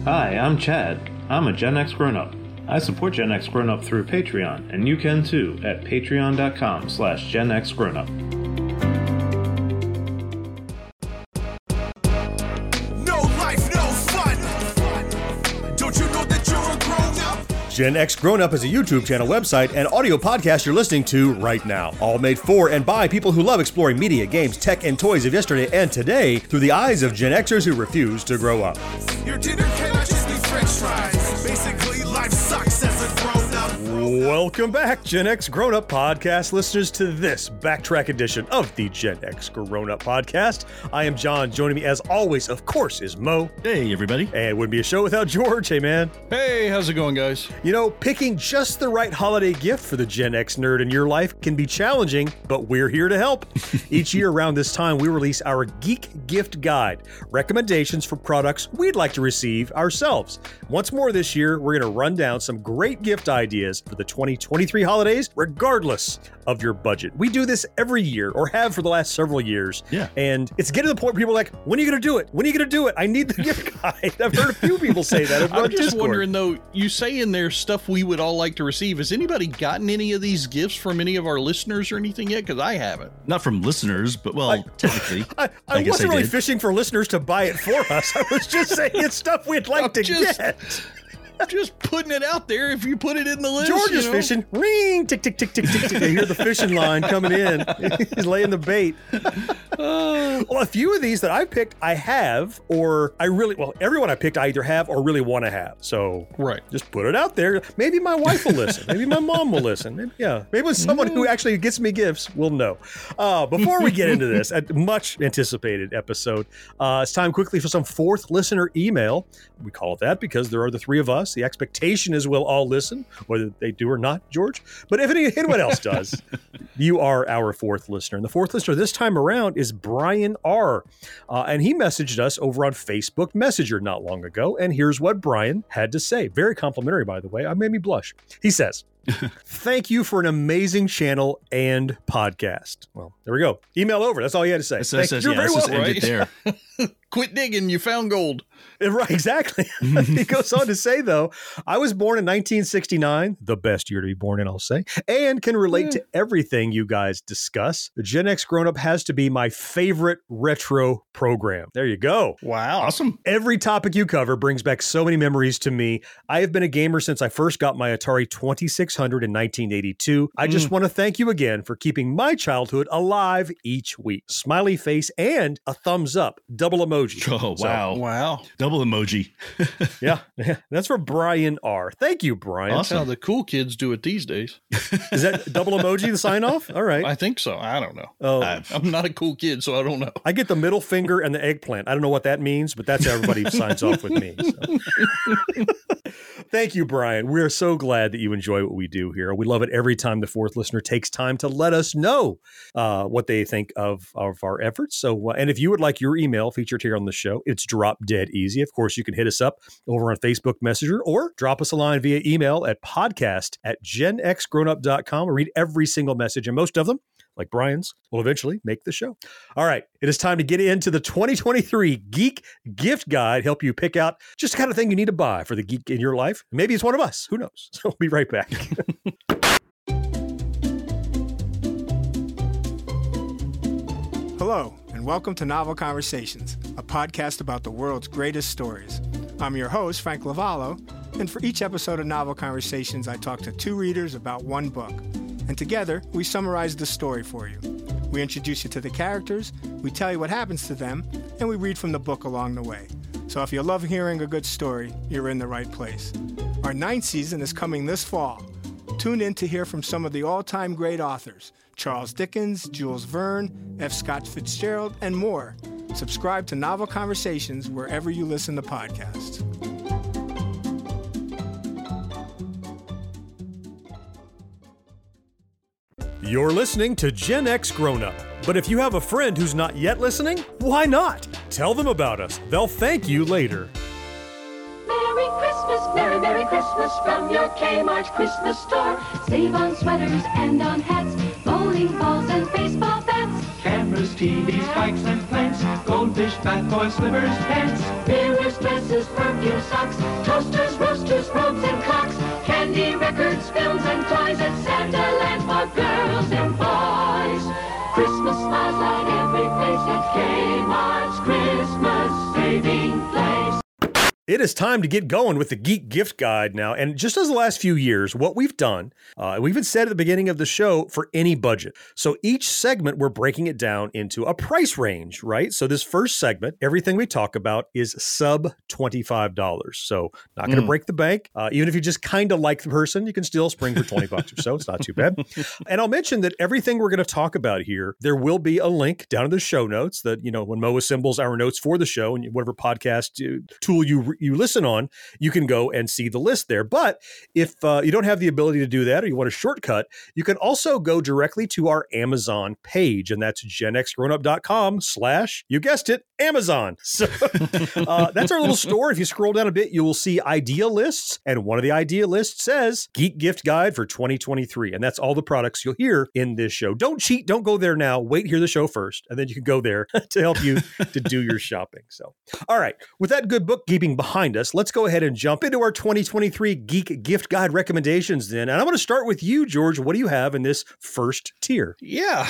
Hi, I'm Chad. I'm a Gen X grown-up. I support Gen X Grown Up through Patreon, and you can too at patreon.com/Gen X Grown Up. No life, no fun. Don't you know that you're a grown-up? Gen X Grown Up is a YouTube channel, website, and audio podcast you're listening to right now. All made for and by people who love exploring media, games, tech, and toys of yesterday and today through the eyes of Gen Xers who refuse to grow up. Your dinner cannot just be French fries. Basically, life sucks as a grown-up. Welcome back, Gen X Grown Up podcast listeners, to this backtrack edition of the Gen X Grown Up podcast. I am John. Joining me, as always, of course, is Mo. Hey, everybody. And it wouldn't be a show without George. Hey, man. Hey, how's it going, guys? You know, picking just the right holiday gift for the Gen X nerd in your life can be challenging, but we're here to help. Each year around this time, we release our Geek Gift Guide, recommendations for products we'd like to receive ourselves. Once more this year, we're going to run down some great gift ideas for the 2023 holidays, regardless of your budget. We do this every year, or have for the last several years. Yeah. And it's getting to the point where people are like, when are you going to do it? When are you going to do it? I need the gift guide. I've heard a few people say that over I'm on just Discord. wondering, though, you say in there stuff we would all like to receive. Has anybody gotten any of these gifts from any of our listeners or anything yet? Because I haven't. Not from listeners, but technically. I guess wasn't really did. fishing for listeners to buy it for us. I was just saying it's stuff we'd like to get. Just putting it out there if you put it in the list. George is you know? fishing. Ring, tick, tick, tick, tick, tick, tick. I hear the fishing line coming in. He's laying the bait. Well, a few of these that I picked, I have, or everyone I picked, I either have or really want to have. So Right. just put it out there. Maybe my wife will listen. Maybe my mom will listen. Maybe someone who actually gets me gifts will know. Before we get into this, a much anticipated episode, it's time quickly for some fourth listener email. We call it that because there are the three of us. The expectation is we'll all listen, whether they do or not, George. But if anyone else does, you are our fourth listener. And the fourth listener this time around is Brian R. And he messaged us over on Facebook Messenger not long ago. And here's what Brian had to say. Very complimentary, by the way. I made me blush. He says, thank you for an amazing channel and podcast. Well, there we go. Email over. That's all you had to say. You're very let's just welcome. end it there. Quit digging. You found gold. Right, exactly. He goes on to say, though, I was born in 1969, the best year to be born in, I'll say, and can relate to everything you guys discuss. The Gen X Grown Up has to be my favorite retro program. There you go. Wow. Awesome. Every topic you cover brings back so many memories to me. I have been a gamer since I first got my Atari 2600 in 1982. I just want to thank you again for keeping my childhood alive each week. Smiley face and a thumbs up. Double emoji. Oh, wow. Wow. Double emoji. Yeah. That's for Brian R. Thank you, Brian. That's how the cool kids do it these days. Is that double emoji the sign off? All right. I think so. I don't know. Oh, I'm not a cool kid, so I don't know. I get the middle finger and the eggplant. I don't know what that means, but that's how everybody signs off with me. So. Thank you, Brian. We're so glad that you enjoy what we do here. We love it every time the fourth listener takes time to let us know what they think of our efforts. So, and if you would like your email featured here on the show, it's drop dead easy. Of course, you can hit us up over on Facebook Messenger or drop us a line via email at podcast@genxgrownup.com. We read every single message, and most of them, like Brian's, will eventually make the show. All right, it is time to get into the 2023 Geek Gift Guide, help you pick out just the kind of thing you need to buy for the geek in your life. Maybe it's one of us. Who knows? So we'll be right back. Hello, and welcome to Novel Conversations, a podcast about the world's greatest stories. I'm your host, Frank Lavallo, and for each episode of Novel Conversations, I talk to two readers about one book. And together, we summarize the story for you. We introduce you to the characters, we tell you what happens to them, and we read from the book along the way. So if you love hearing a good story, you're in the right place. Our 9th season is coming this fall. Tune in to hear from some of the all-time great authors, Charles Dickens, Jules Verne, F. Scott Fitzgerald, and more. Subscribe to Novel Conversations wherever you listen to podcasts. You're listening to Gen X Grown Up. But if you have a friend who's not yet listening, why not? Tell them about us. They'll thank you later. Merry Christmas, Merry Merry Christmas from your Kmart Christmas store. Save on sweaters and on hats, bowling balls and baseball bats. Camera cameras, TVs, bikes, and plants, goldfish, bath toys, slippers, pants, Mirrors, dresses, perfume, socks, toasters, roasters, robes, and clocks, candy, records, films, and toys at Santa Land for girls and boys. Christmas smiles light every face at Kmart's Christmas saving place. It is time to get going with the Geek Gift Guide now. And just as the last few years, what we've done, we even said at the beginning of the show, for any budget. So each segment, we're breaking it down into a price range, right? So this first segment, everything we talk about is sub $25. So not going to break the bank. Even if you just kind of like the person, you can still spring for $20 or so. It's not too bad. And I'll mention that everything we're going to talk about here, there will be a link down in the show notes that, you know, when Mo assembles our notes for the show and whatever podcast tool you listen on, you can go and see the list there. But if you don't have the ability to do that, or you want a shortcut, you can also go directly to our Amazon page, and that's genxgrownup.com/ you guessed it, Amazon. So that's our little store. If you scroll down a bit, you will see idea lists, and one of the idea lists says Geek Gift Guide for 2023, and that's all the products you'll hear in this show. Don't cheat. Don't go there now. Wait, hear the show first, and then you can go there to help you to do your shopping. So, all right, with that good bookkeeping behind us, let's go ahead and jump into our 2023 Geek Gift Guide recommendations then. And I'm going to start with you, George. What do you have in this first tier? Yeah,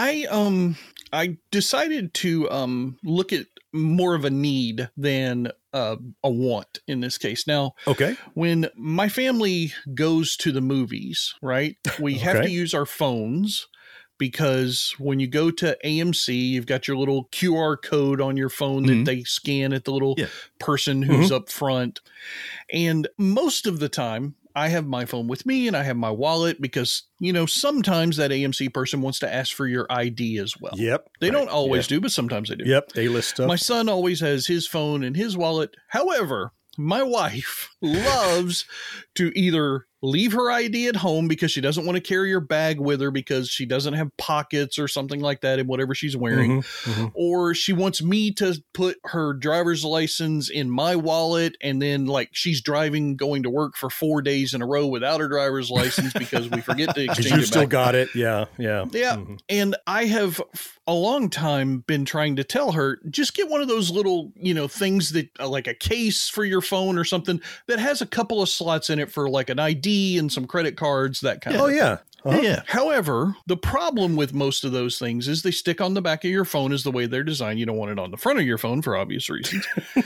I decided to look at more of a need than a want in this case. Now, okay, when my family goes to the movies, right, we have to use our phones, because when you go to AMC, you've got your little QR code on your phone that they scan at the little person who's up front. And most of the time, I have my phone with me and I have my wallet because, you know, sometimes that AMC person wants to ask for your ID as well. Yep. They don't always do, but sometimes they do. Yep. A-list stuff. My son always has his phone and his wallet. However, my wife loves to either leave her ID at home because she doesn't want to carry her bag with her because she doesn't have pockets or something like that in whatever she's wearing. Or she wants me to put her driver's license in my wallet, and then like she's driving, going to work for 4 days in a row without her driver's license because we forget to exchange it. You still got it. Yeah. And I have a long time been trying to tell her, just get one of those little, you know, things that like a case for your phone or something that has a couple of slots in it for like an ID and some credit cards, that kind of thing. Yeah. Yeah. However, the problem with most of those things is they stick on the back of your phone is the way they're designed. You don't want it on the front of your phone for obvious reasons.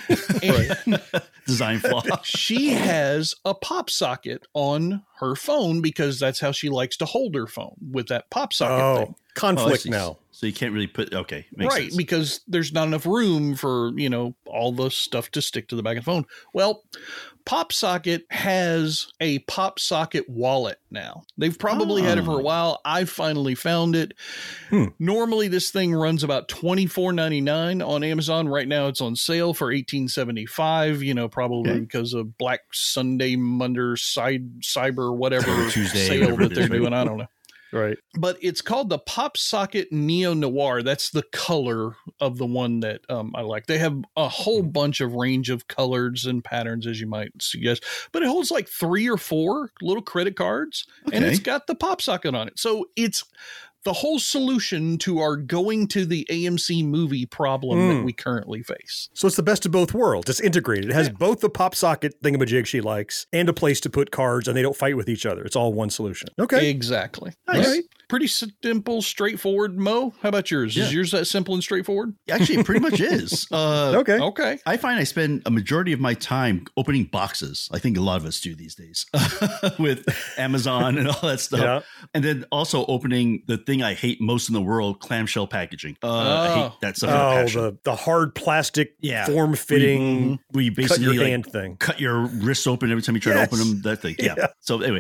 Design flaw. She has a pop socket on her phone because that's how she likes to hold her phone, with that pop socket thing. Conflict now. So you can't really put, okay. Makes sense. Because there's not enough room for, you know, all the stuff to stick to the back of the phone. Well, PopSocket has a PopSocket wallet now. They've probably had it for a while. I finally found it. Normally, this thing runs about $24.99 on Amazon. Right now, it's on sale for $18.75. You know, probably because of Black Sunday, Monday, Cyber, whatever Tuesday, sale that they're doing. I don't know. Right. But it's called the PopSocket Neo Noir. That's the color of the one that I like. They have a whole bunch of range of colors and patterns, as you might suggest. But it holds like 3 or 4 little credit cards, and it's got the PopSocket on it. So it's the whole solution to our going to the AMC movie problem that we currently face. So it's the best of both worlds. It's integrated. It has both the PopSocket thingamajig she likes and a place to put cards, and they don't fight with each other. It's all one solution. Okay. Exactly. Nice. Right. Pretty simple, straightforward. Mo, how about yours? Is yours that simple and straightforward? Actually, it pretty much is. Okay. I find I spend a majority of my time opening boxes. I think a lot of us do these days with Amazon and all that stuff. Yeah. And then also opening the thing I hate most in the world, clamshell packaging. I hate that stuff. The hard plastic form-fitting, we basically cut your hand thing. Cut your wrists open every time you try to open them. That thing. Yeah. So anyway,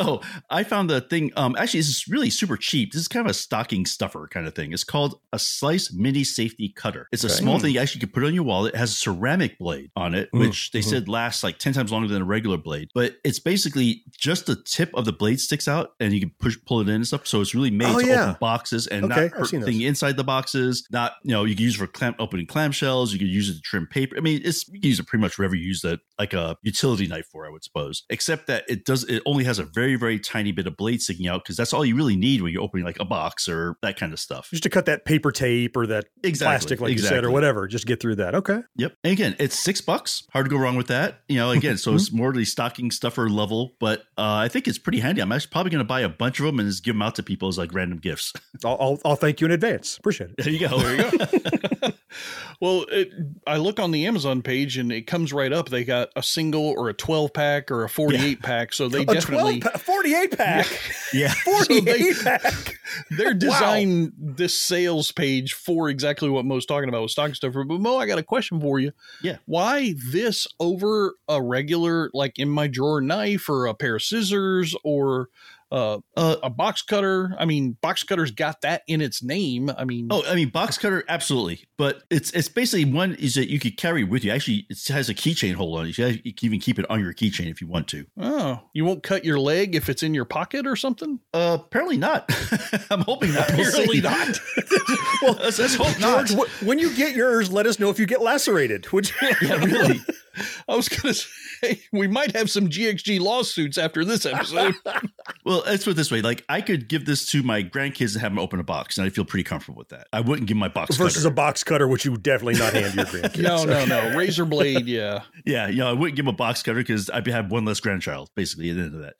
I found the thing. Actually, this is really super cheap. This is kind of a stocking stuffer kind of thing. It's called a Slice Mini Safety Cutter. It's a small thing you actually can put on your wallet. It has a ceramic blade on it, which they said lasts like 10 times longer than a regular blade. But it's basically just the tip of the blade sticks out, and you can pull it in and stuff. So it's really made to open boxes and not hurt thing inside the boxes. Not, you can use it for opening clamshells. You can use it to trim paper. I mean, you can use it pretty much wherever you use a like a utility knife for, I would suppose. Except that it only has a very, very tiny bit of blade sticking out because that's all you really need when you're opening like a box or that kind of stuff. Just to cut that paper tape or that plastic, like you said, or whatever. Just get through that. Okay. Yep. And again, it's $6. Hard to go wrong with that. Again, so it's more the stocking stuffer level, but I think it's pretty handy. I'm actually probably going to buy a bunch of them and just give them out to people as like random gifts. I'll thank you in advance. Appreciate it. There you go. There you go. Well, I look on the Amazon page and it comes right up. They got a single or a 12 pack or a 48 pack. So they definitely 48 pack. Yeah. 48 pack. They're designing this sales page for exactly what Mo's talking about with stocking stuffer. But Mo, I got a question for you. Yeah. Why this over a regular, like in my drawer knife or a pair of scissors or a box cutter? I mean, box cutter's got that in its name. I mean, box cutter, absolutely. But it's basically one is that you could carry with you. Actually, it has a keychain hold on it. You can even keep it on your keychain if you want to. Oh, you won't cut your leg if it's in your pocket or something? Apparently not. I'm hoping not. Apparently not. Well, let's hope not. George, when you get yours, let us know if you get lacerated. Would you? Yeah, really. I was going to say, we might have some GXG lawsuits after this episode. Well, let's put it this way. Like, I could give this to my grandkids and have them open a box, and I feel pretty comfortable with that. I wouldn't give my box versus cutter. a box cutter, which you would definitely not hand your grandkids. No. Razor blade, yeah. Yeah, I wouldn't give them a box cutter because I'd have one less grandchild, basically, at the end of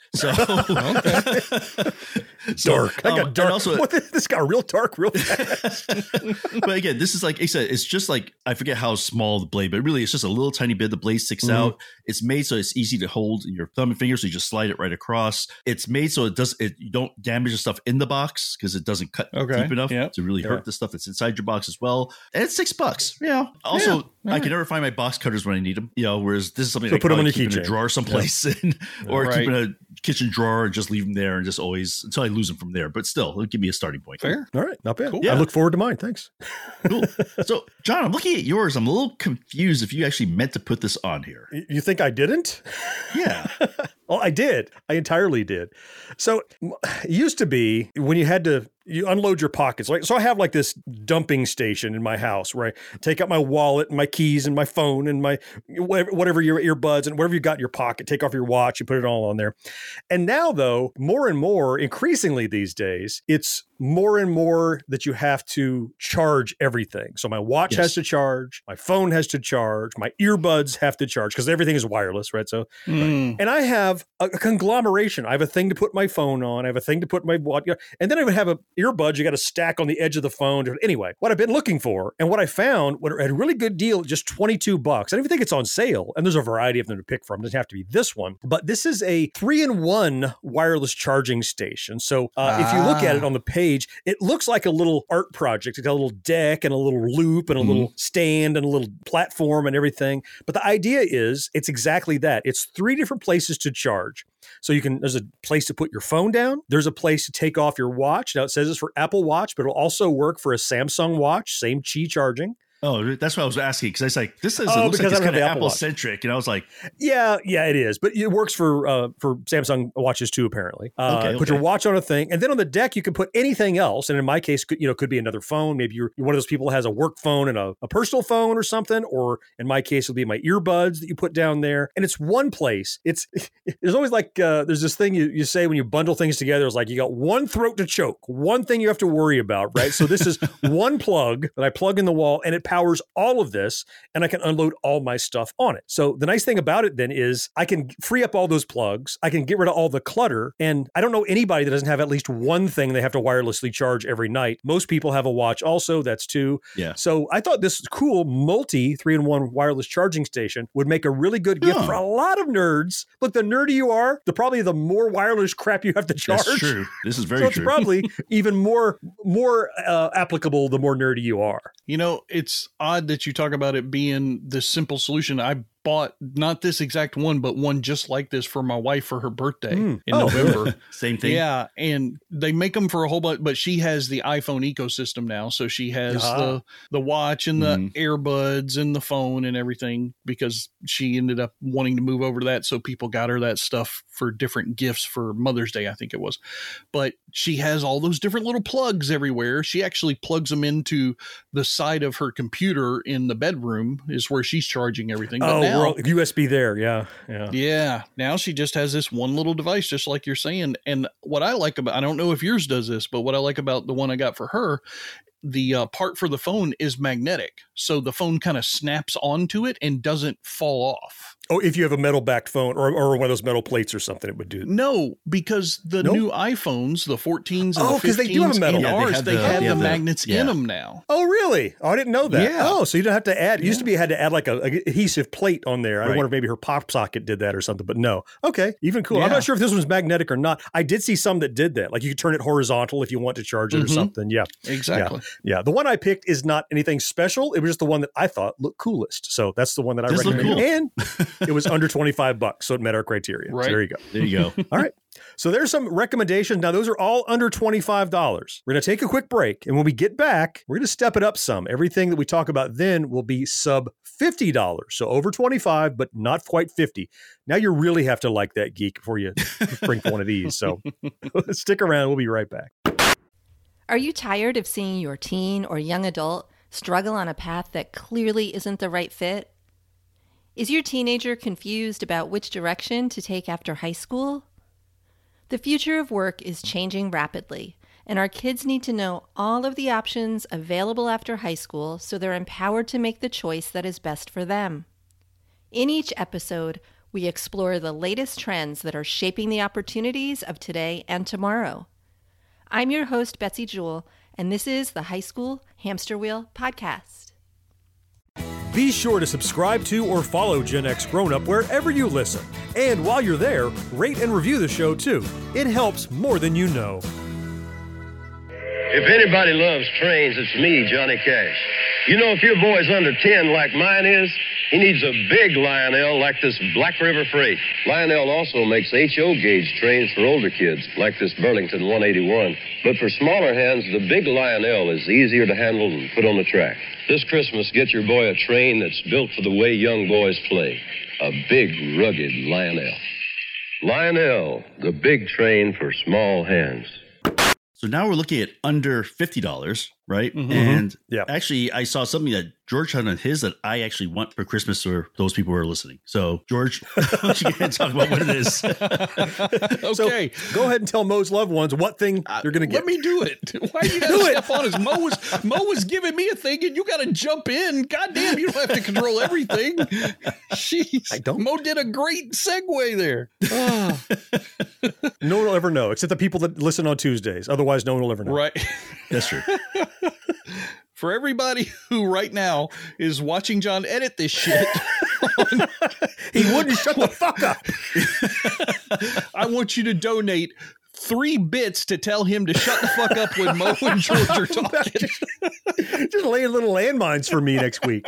that. So, dark. I got dark. Also, this got real dark real fast. But again, this is like I said, it's just like, I forget how small the blade, but really it's just a little tiny bit. The blade sticks out. It's made so it's easy to hold in your thumb and finger, so you just slide it right across. It's made so you don't damage the stuff in the box because it doesn't cut deep enough to really hurt the stuff that's inside your box as well. And it's $6. Also, I can never find my box cutters when I need them. Whereas this is something I put them on your keep in a keychain. drawer someplace, or keep in a kitchen drawer and just leave them there and just always until I lose them from there. But still, it'll give me a starting point. Fair. All right, not bad. Cool. I look forward to mine. Thanks. Cool. So, John, I'm looking at yours. I'm a little confused if you actually meant to put this on here. You think I didn't? Yeah. Well, I did. I entirely did. So it used to be when you unload your pockets. So I have like this dumping station in my house where I take out my wallet and my keys and my phone and my whatever your earbuds and whatever you got in your pocket, take off your watch, you put it all on there. And now though, more and more, increasingly these days, it's more and more that you have to charge everything. So my watch has to charge, my phone has to charge, my earbuds have to charge because everything is wireless, right? So, and I have a conglomeration. I have a thing to put my phone on. I have a thing to put my watch, and then I would have a earbuds you got to stack on the edge of the phone. Anyway, what I've been looking for and what I found, what had a really good deal, just $22. I don't even think it's on sale. And there's a variety of them to pick from. It doesn't have to be this one, but this is a 3-in-1 wireless charging station. So if you look at it on the page, it looks like a little art project. It's got a little deck and a little loop and a little stand and a little platform and everything. But the idea is it's exactly that. It's 3 different places to charge. So there's a place to put your phone down. There's a place to take off your watch. Now it says it's for Apple Watch, but it'll also work for a Samsung watch, same Qi charging. Oh, that's what I was asking because I was like, this looks like it's kind of Apple-centric. And I was like... Yeah, it is. But it works for Samsung watches too, apparently. Put your watch on a thing. And then on the deck, you can put anything else. And in my case, could be another phone. Maybe you're one of those people who has a work phone and a personal phone or something. Or in my case, it'll be my earbuds that you put down there. And it's one place. There's always like, there's this thing you say when you bundle things together. It's like you got one throat to choke, one thing you have to worry about, right? So this is one plug that I plug in the wall and it powers all of this and I can unload all my stuff on it. So the nice thing about it then is I can free up all those plugs. I can get rid of all the clutter. And I don't know anybody that doesn't have at least one thing they have to wirelessly charge every night. Most people have a watch also. That's 2. Yeah. So I thought this cool multi 3-in-1 wireless charging station would make a really good gift for a lot of nerds. Look, the nerdier you are, probably the more wireless crap you have to charge. That's true. This is very true. So it's probably even more applicable the more nerdy you are. It's odd that you talk about it being this simple solution. I bought not this exact one, but one just like this for my wife for her birthday in November. Same thing. Yeah. And they make them for a whole bunch, but she has the iPhone ecosystem now. So she has the watch and the earbuds and the phone and everything because she ended up wanting to move over to that. So people got her that stuff for different gifts for Mother's Day, I think it was. But she has all those different little plugs everywhere. She actually plugs them into the side of her computer in the bedroom is where she's charging everything. But now USB there. Yeah. Yeah. Now she just has this one little device, just like you're saying. And what I like about, I don't know if yours does this, but what I like about the one I got for her, the part for the phone is magnetic. So the phone kind of snaps onto it and doesn't fall off. Oh, if you have a metal backed phone or one of those metal plates or something, it would do. No, because the new iPhones, the 14s and the 15s because they do have a metal. and ours, they have the magnets in them now. Oh, really? Oh, I didn't know that. Yeah. Oh, so you don't have to add. It used to be you had to add like a adhesive plate on there. I Right. wonder if maybe her pop socket did that or something, but no. Okay, even cool. I'm Yeah. not sure if this was magnetic or not. I did see some that did that. Like you could turn it horizontal if you want to charge it or something. Yeah. Exactly. Yeah. The one I picked is not anything special. It was just the one that I thought looked coolest. So that's the one that I Does look recommend. cool. And it was under $25, so it met our criteria. Right. So there you go. There you go. All right. So there's some recommendations. Now, those are all under $25. We're going to take a quick break. And when we get back, we're going to step it up some. Everything that we talk about then will be sub $50. So over 25, but not quite 50. Now you really have to like that geek before you bring one of these. So stick around. We'll be right back. Are you tired of seeing your teen or young adult struggle on a path that clearly isn't the right fit? Is your teenager confused about which direction to take after high school? The future of work is changing rapidly, and our kids need to know all of the options available after high school so they're empowered to make the choice that is best for them. In each episode, we explore the latest trends that are shaping the opportunities of today and tomorrow. I'm your host, Betsy Jewell, and this is the High School Hamster Wheel Podcast. Be sure to subscribe to or follow Gen X Grown Up wherever you listen. And while you're there, rate and review the show too. It helps more than you know. If anybody loves trains, it's me, Johnny Cash. You know, if your boy's under 10 like mine is, he needs a big Lionel like this Black River Freight. Lionel also makes HO gauge trains for older kids, like this Burlington 181. But for smaller hands, the big Lionel is easier to handle and put on the track. This Christmas, get your boy a train that's built for the way young boys play. A big, rugged Lionel. Lionel, the big train for small hands. So now we're looking at under $50, right? Mm-hmm. And Yeah. actually, I saw something that George had on his that I actually want for Christmas for those people who are listening. So, George, why don't you get talk about what it is? Okay. So go ahead and tell Mo's loved ones what thing you're going to get. Let me do it. Why are you going to step on us? Mo was giving me a thing and you got to jump in. God damn, you don't have to control everything. Jeez. I don't. Mo did a great segue there. Oh, No one will ever know, except the people that listen on Tuesdays. Otherwise, no one will ever know. right. That's true. For everybody who right now is watching John edit this shit, He wouldn't shut the fuck up. I want you to donate 3 bits to tell him to shut the fuck up when Mo and George are talking. Just laying little landmines for me next week.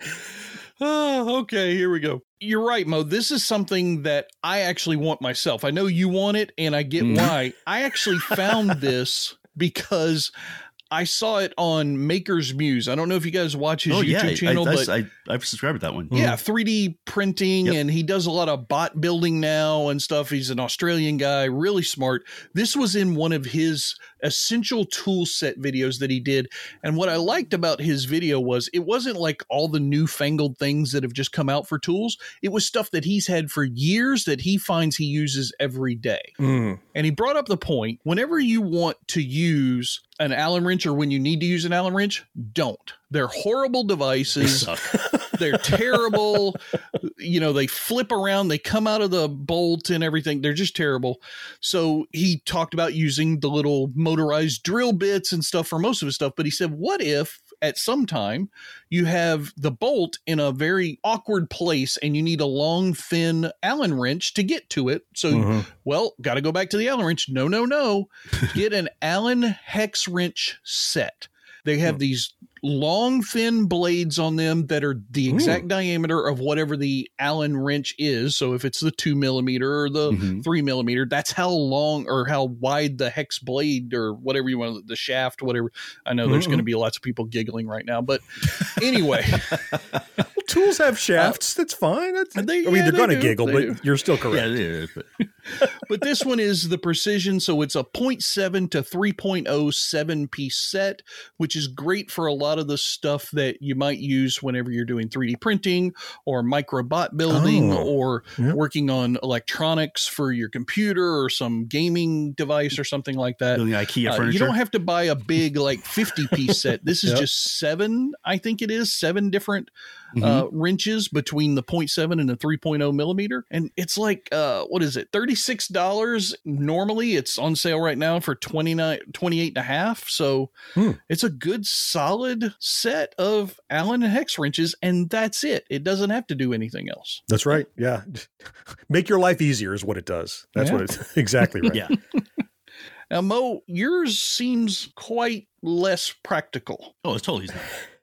Oh, okay, here we go. You're right, Mo. This is something that I actually want myself. I know you want it, and I get why. I actually found this because I saw it on Maker's Muse. I don't know if you guys watch his YouTube channel, but I've subscribed to that one. yeah, 3D printing, Yep. and he does a lot of bot building now and stuff. He's an Australian guy, really smart. This was in one of his essential tool set videos that he did. And what I liked about his video was it wasn't like all the newfangled things that have just come out for tools. It was stuff that he's had for years that he finds he uses every day. And he brought up the point, whenever you want to use an Allen wrench or when you need to use an Allen wrench, don't. They're horrible devices. They're terrible. You know, they flip around, they come out of the bolt and everything. They're just terrible. So he talked about using the little motorized drill bits and stuff for most of his stuff. But he said, what if at some time you have the bolt in a very awkward place and you need a long, thin Allen wrench to get to it? So, well, got to go back to the Allen wrench. No. Get an Allen hex wrench set. They have these long, thin blades on them that are the exact diameter of whatever the Allen wrench is. So if it's the 2 millimeter or the 3 millimeter, that's how long or how wide the hex blade or whatever you want, the shaft, whatever. I know there's going to be lots of people giggling right now, but anyway. Tools have shafts. That's fine. They're going to giggle, but you're still correct. Yeah, but But this one is the precision, so it's a 0.7 to 3.0 7-piece set, which is great for a lot of the stuff that you might use whenever you're doing 3D printing or microbot building or working on electronics for your computer or some gaming device or something like that. Building IKEA furniture. You don't have to buy a big 50-piece set. This is just 7, I think it is, 7 different wrenches between the 0.7 and the 3.0 millimeter. And it's like, what is it? $36. Normally it's on sale right now for $28.50. So it's a good solid set of Allen and Hex wrenches. And that's it. It doesn't have to do anything else. That's right. Yeah. Make your life easier is what it does. That's what it's exactly right. Yeah. Now, Mo, yours seems quite less practical. Oh, it's totally not.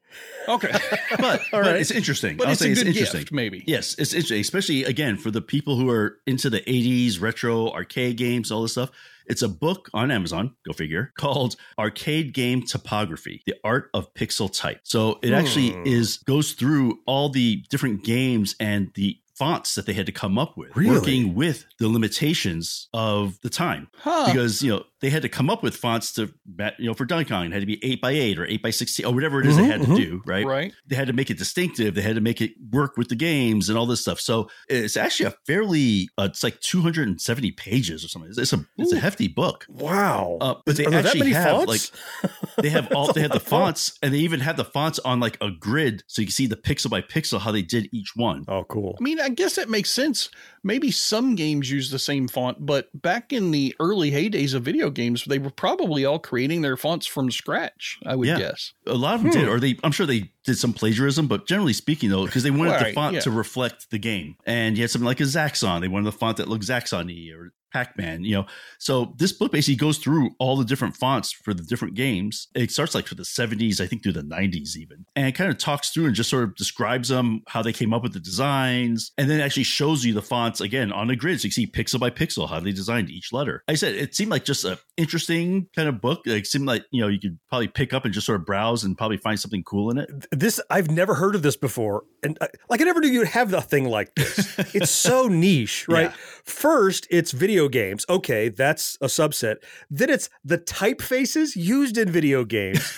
Okay. But it's interesting. But I'll it's say a it's good interesting. gift, maybe. Yes, it's interesting, especially, again, for the people who are into the 80s, retro, arcade games, all this stuff. It's a book on Amazon, go figure, called Arcade Game Topography, The Art of Pixel Type. So it actually goes through all the different games and the fonts that they had to come up with, working with the limitations of the time. Because, they had to come up with fonts to, for Donkey Kong, it had to be 8x8 or 8x16 or whatever it is they had to do, right? Right. They had to make it distinctive. They had to make it work with the games and all this stuff. So it's actually a fairly, it's like 270 pages or something. It's a hefty book. Wow. But they Are there that actually many have fonts? they have the fonts, and they even have the fonts on like a grid. So you can see the pixel by pixel, how they did each one. Oh, cool. I mean, I guess that makes sense. Maybe some games use the same font, but back in the early heydays of video games, they were probably all creating their fonts from scratch, I would guess. A lot of them did, or I'm sure they did some plagiarism, but generally speaking, though, because they wanted the font to reflect the game. And you had something like a Zaxxon. They wanted the font that looked Zaxxon-y or Pac-Man, So this book basically goes through all the different fonts for the different games. It starts like for the 70s, I think through the 90s even. And it kind of talks through and just sort of describes them, how they came up with the designs, and then actually shows you the fonts again on a grid. So you see pixel by pixel how they designed each letter. Like I said, it seemed like just an interesting kind of book. It seemed like, you could probably pick up and just sort of browse and probably find something cool in it. I've never heard of this before. And I never knew you'd have a thing like this. It's so niche, right? Yeah. First, it's video games. Okay, that's a subset. Then it's the typefaces used in video games.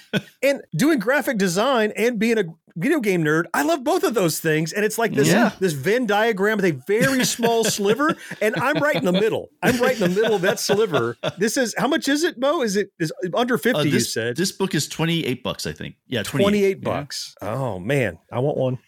And doing graphic design and being a video game nerd, I love both of those things. And it's like this Venn diagram with a very small sliver. And I'm right in the middle. I'm right in the middle of that sliver. This is, how much is it, Mo? Is under 50, you said? This book is $28, I think. Yeah, $28. Yeah. Oh, man. I want one.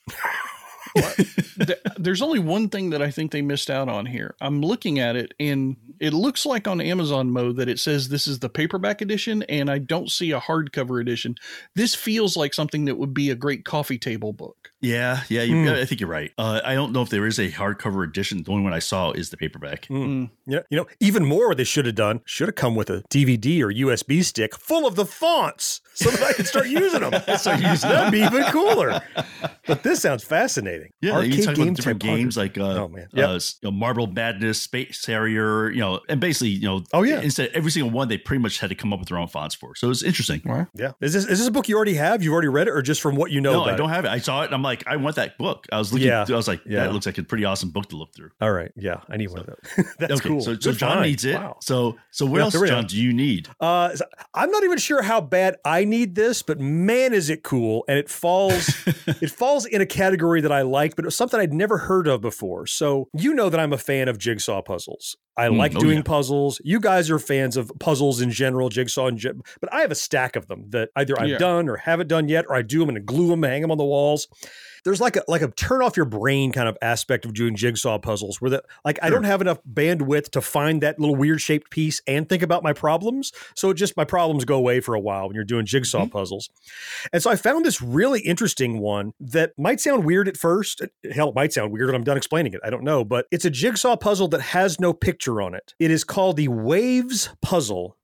There's only one thing that I think they missed out on here. I'm looking at it, and it looks like on Amazon Mode that it says this is the paperback edition, and I don't see a hardcover edition. This feels like something that would be a great coffee table book. Yeah, I think you're right. I don't know if there is a hardcover edition. The only one I saw is the paperback. Yeah, even more what they should have come with a DVD or USB stick full of the fonts so that I can start using them. That'd be even cooler. But this sounds fascinating. Yeah, you talk about different games like Marble Madness, Space Harrier, and basically, instead every single one they pretty much had to come up with their own fonts for. So it's interesting. Yeah. Is this a book you already have? You've already read it, or just from what you know? No, I don't have it. I saw it and I'm like, I want that book. I was looking. I was like, that looks like a pretty awesome book to look through. All right. Yeah, I need one of those. That's cool. So John needs it. Wow. So what else, John, do you need? I'm not even sure how bad I need this, but man, is it cool. And it falls in a category that I like, but it was something I'd never heard of before. So that I'm a fan of jigsaw puzzles. I like doing puzzles. You guys are fans of puzzles in general, jigsaw, but I have a stack of them that either I've done or haven't done yet, or I do them and glue them, hang them on the walls. There's like a turn off your brain kind of aspect of doing jigsaw puzzles where I don't have enough bandwidth to find that little weird shaped piece and think about my problems. So my problems go away for a while when you're doing jigsaw puzzles. And so I found this really interesting one that might sound weird at first. Hell, it might sound weird when I'm done explaining it. I don't know, but it's a jigsaw puzzle that has no picture on it. It is called the Waves Puzzle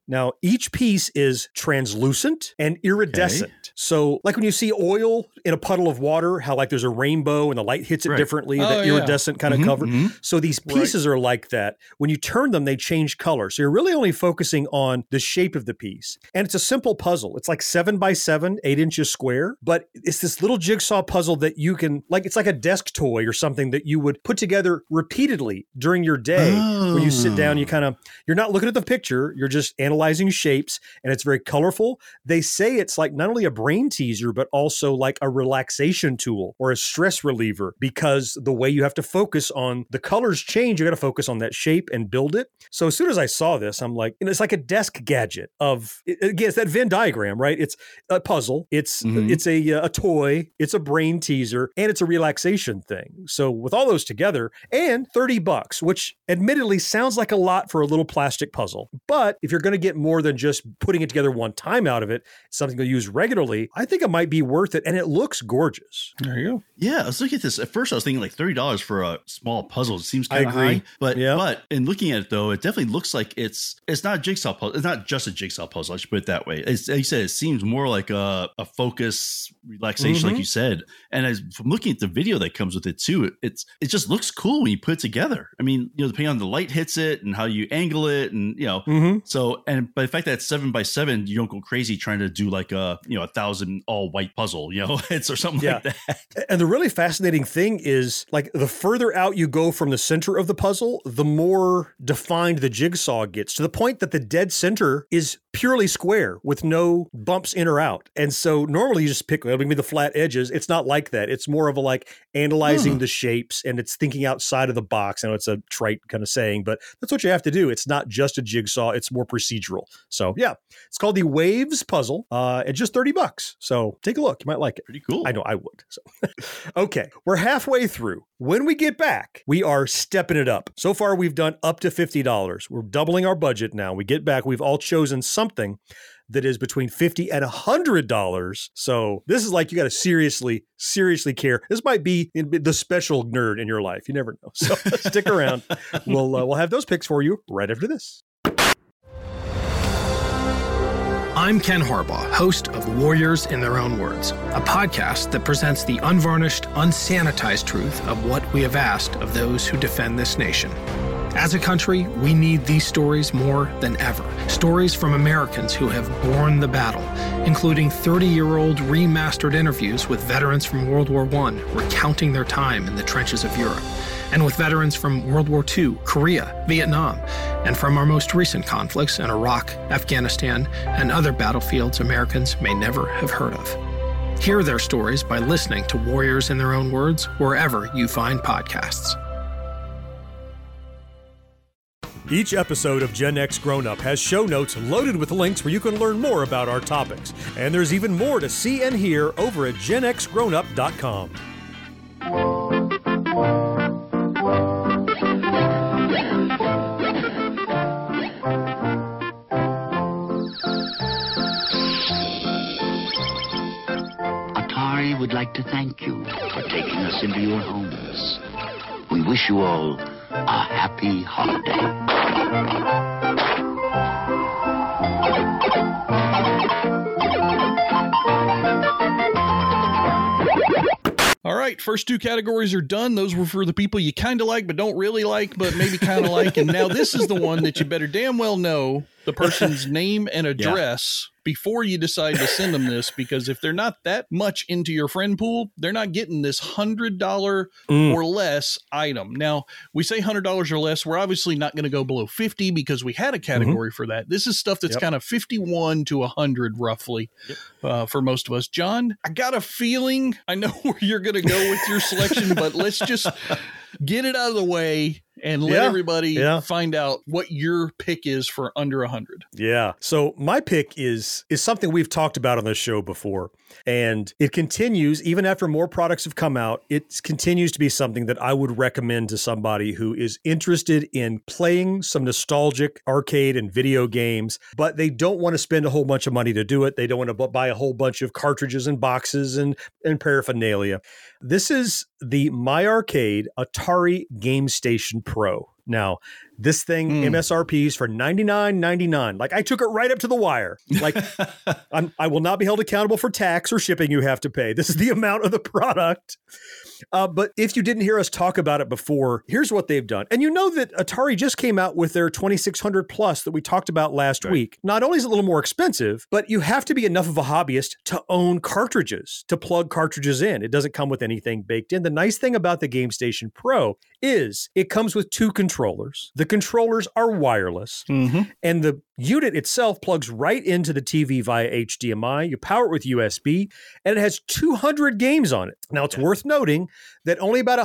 Now, each piece is translucent and iridescent. Okay. So like when you see oil in a puddle of water, how like there's a rainbow and the light hits it Right. differently, Oh, that yeah. iridescent kind of cover. So these pieces are like that. When you turn them, they change color. So you're really only focusing on the shape of the piece. And it's a simple puzzle. It's like 7 by 7, 8 inches square, but it's this little jigsaw puzzle that you can, like, it's like a desk toy or something that you would put together repeatedly during your day. When you sit down, you you're not looking at the picture, you're just analyzing shapes, and it's very colorful. They say it's like not only a brain teaser, but also like a relaxation tool or a stress reliever, because the way you have to focus on the colors change, you got to focus on that shape and build it. So as soon as I saw this, I'm like, it's like a desk gadget of, again, it's that Venn diagram, right? It's a puzzle, it's a toy, it's a brain teaser, and it's a relaxation thing. So with all those together, and $30, which admittedly sounds like a lot for a little plastic puzzle, but if you're going to get more than just putting it together one time out of it, something you'll use regularly, I think it might be worth it, and it looks gorgeous. There you go. Yeah, I was looking at this. At first, I was thinking like $30 for a small puzzle. It seems kind of high. But in looking at it, though, it definitely looks like it's not a jigsaw puzzle. It's not just a jigsaw puzzle. I should put it that way. Like you said, it seems more like a focus relaxation, like you said. And from looking at the video that comes with it too, it just looks cool when you put it together. I mean, depending on the light hits it and how you angle it, and so, and by the fact that it's 7 by 7, you don't go crazy trying to do like a 1,000 all white puzzle, it's or something like that. And the really fascinating thing is, like, the further out you go from the center of the puzzle, the more defined the jigsaw gets, to the point that the dead center is purely square with no bumps in or out. And so normally you just pick maybe the flat edges. It's not like that. It's more of a like analyzing the shapes, and it's thinking outside of the box. I know it's a trite kind of saying, but that's what you have to do. It's not just a jigsaw. It's more procedural. So yeah, it's called the Waves Puzzle at just $30. So take a look. You might like it. Pretty cool. I know I would. So okay, we're halfway through. When we get back, we are stepping it up. So far, we've done up to $50. We're doubling our budget now. We get back, we've all chosen something that is between $50 and $100. So this is like, you got to seriously care. This might be the special nerd in your life. You never know. So stick around. We'll have those picks for you right after this. I'm Ken Harbaugh, host of Warriors in Their Own Words, a podcast that presents the unvarnished, unsanitized truth of what we have asked of those who defend this nation. As a country, we need these stories more than ever. Stories from Americans who have borne the battle, including 30-year-old remastered interviews with veterans from World War I recounting their time in the trenches of Europe, and with veterans from World War II, Korea, Vietnam, and from our most recent conflicts in Iraq, Afghanistan, and other battlefields Americans may never have heard of. Hear their stories by listening to Warriors in Their Own Words wherever you find podcasts. Each episode of Gen X Grown Up has show notes loaded with links where you can learn more about our topics. And there's even more to see and hear over at genxgrownup.com. Atari would like to thank you for taking us into your homes. We wish you all a happy holiday. All right, first two categories are done. Those were for the people you kind of like but don't really like, but maybe kind of like. And now this is the one that you better damn well know the person's name and address before you decide to send them this, because if they're not that much into your friend pool, they're not getting this $100 or less item. Now, we say $100 or less. We're obviously not going to go below 50 because we had a category for that. This is stuff that's kind of 51 to 100 roughly for most of us. John, I got a feeling I know where you're going to go with your selection, but let's just get it out of the way and let everybody find out what your pick is for under 100. Yeah. So my pick is something we've talked about on this show before, and it continues even after more products have come out. It continues to be something that I would recommend to somebody who is interested in playing some nostalgic arcade and video games, but they don't want to spend a whole bunch of money to do it. They don't want to buy a whole bunch of cartridges and boxes and paraphernalia. This is the My Arcade Atari Game Station Pro. Now, this thing MSRP is for $99.99. Like, I took it right up to the wire. Like, I will not be held accountable for tax or shipping you have to pay. This is the amount of the product. But if you didn't hear us talk about it before, here's what they've done. And you know that Atari just came out with their 2600 Plus that we talked about last week. Not only is it a little more expensive, but you have to be enough of a hobbyist to own cartridges, to plug cartridges in. It doesn't come with anything baked in. The nice thing about the Game Station Pro is it comes with 2 controllers. The controllers are wireless, and the unit itself plugs right into the TV via HDMI. You power it with USB, and it has 200 games on it. Now, it's worth noting that only about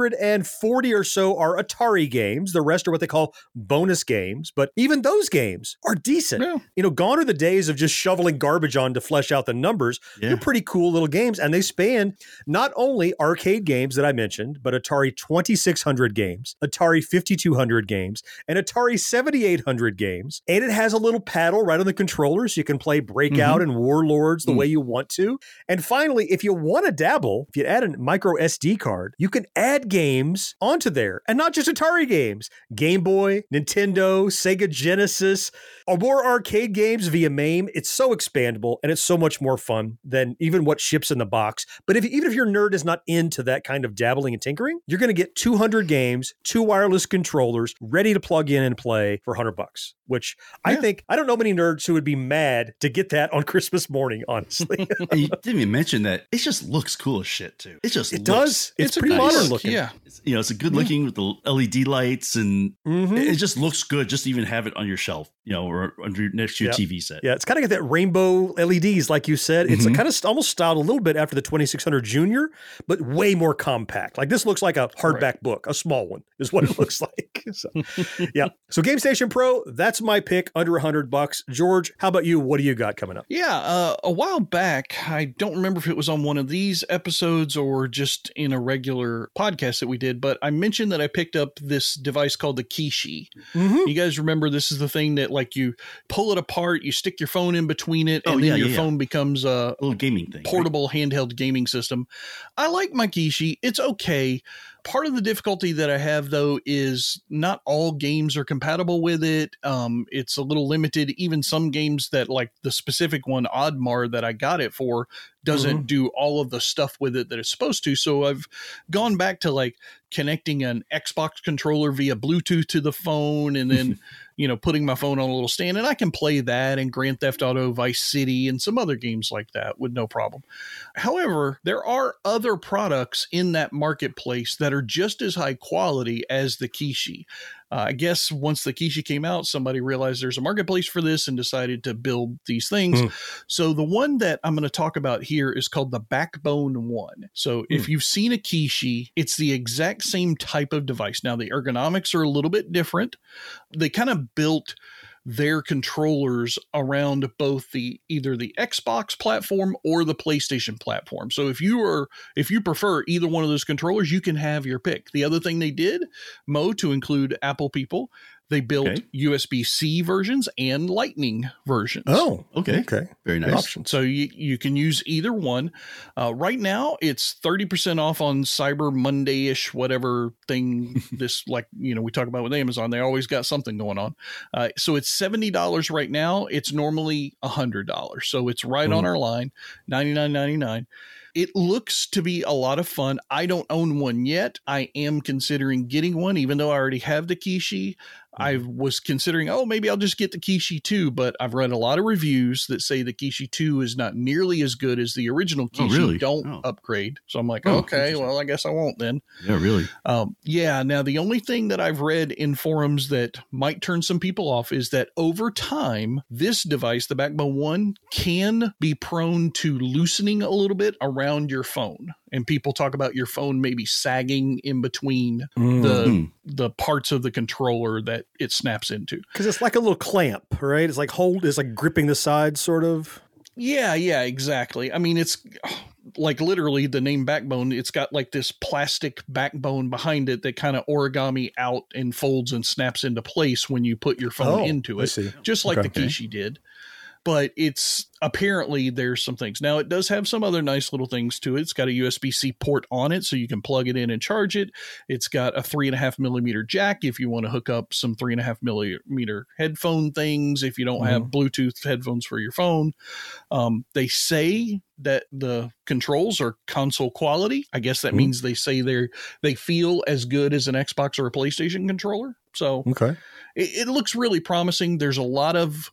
140 or so are Atari games. The rest are what they call bonus games, but even those games are decent. Yeah. You know, gone are the days of just shoveling garbage on to flesh out the numbers. Yeah. They're pretty cool little games, and they span not only arcade games that I mentioned, but Atari 2600 games, Atari 5200 games, and Atari 7800 games. And it has a little paddle right on the controller so you can play Breakout and Warlords the way you want to. And finally, if you want to dabble, if you add a micro SD card, you can add games onto there, and not just Atari games, Game Boy, Nintendo, Sega Genesis, or more arcade games via MAME. It's so expandable, and it's so much more fun than even what ships in the box. But even if your nerd is not into that kind of dabbling and tinkering, you're going to get 200 games, 2 wireless controllers ready to plug in and play for $100, which I think, I don't know many nerds who would be mad to get that on Christmas morning, honestly. And you didn't even mention that it just looks cool as shit too. It does. It's pretty modern looking. Yeah. It's a good looking with the LED lights, and it just looks good just to even have it on your shelf, or under next to your TV set. Yeah. It's kind of got that rainbow LEDs, like you said. It's kind of almost styled a little bit after the 2600 Junior, but way more compact. Like, this looks like a hardback book, a small one is what it looks like. So, yeah. So Game Station Pro, that's my pick, under $100. George, how about you? What do you got coming up? Yeah, a while back, I don't remember if it was on one of these episodes or just in a regular podcast that we did, but I mentioned that I picked up this device called the Kishi. You guys remember this is the thing that, like, you pull it apart, you stick your phone in between it, and then your phone becomes a little gaming thing, portable handheld gaming system. I like my Kishi. It's okay. Part of the difficulty that I have, though, is not all games are compatible with it. It's a little limited. Even some games that, like the specific one, Oddmar, that I got it for, doesn't do all of the stuff with it that it's supposed to. So I've gone back to, like, connecting an Xbox controller via Bluetooth to the phone, and then putting my phone on a little stand, and I can play that and Grand Theft Auto Vice City and some other games like that with no problem. However, there are other products in that marketplace that are just as high quality as the Kishi. I guess once the Kishi came out, somebody realized there's a marketplace for this and decided to build these things. So the one that I'm going to talk about here is called the Backbone One. So if you've seen a Kishi, it's the exact same type of device. Now, the ergonomics are a little bit different. They kind of built their controllers around both either the Xbox platform or the PlayStation platform. So if you prefer either one of those controllers, you can have your pick. The other thing they did, Mo, to include Apple people, they built USB-C versions and Lightning versions. Oh, okay. Very nice. Option. So you can use either one. Right now, it's 30% off on Cyber Monday-ish, whatever thing this, we talk about with Amazon. They always got something going on. So it's $70 right now. It's normally $100. So it's right on our line, $99.99. It looks to be a lot of fun. I don't own one yet. I am considering getting one, even though I already have the Kishi. I was considering, maybe I'll just get the Kishi 2, but I've read a lot of reviews that say the Kishi 2 is not nearly as good as the original Kishi. Really? Don't upgrade. So I'm like, okay, well, I guess I won't then. Yeah, really? Now the only thing that I've read in forums that might turn some people off is that over time, this device, the Backbone One, can be prone to loosening a little bit around your phone. And people talk about your phone maybe sagging in between the parts of the controller that it snaps into. Because it's like a little clamp, right? It's like gripping the sides, sort of. Yeah, exactly. I mean, it's like literally the name Backbone. It's got like this plastic backbone behind it that kind of origami out and folds and snaps into place when you put your phone into it. I see. Just like the Kishi did. But it's apparently there's some things. Now, it does have some other nice little things to it. It's got a USB-C port on it, so you can plug it in and charge it. It's got a 3.5 millimeter jack if you want to hook up some 3.5 millimeter headphone things, if you don't have Bluetooth headphones for your phone. They say that the controls are console quality. I guess that means they say they feel as good as an Xbox or a PlayStation controller. So it looks really promising. There's a lot of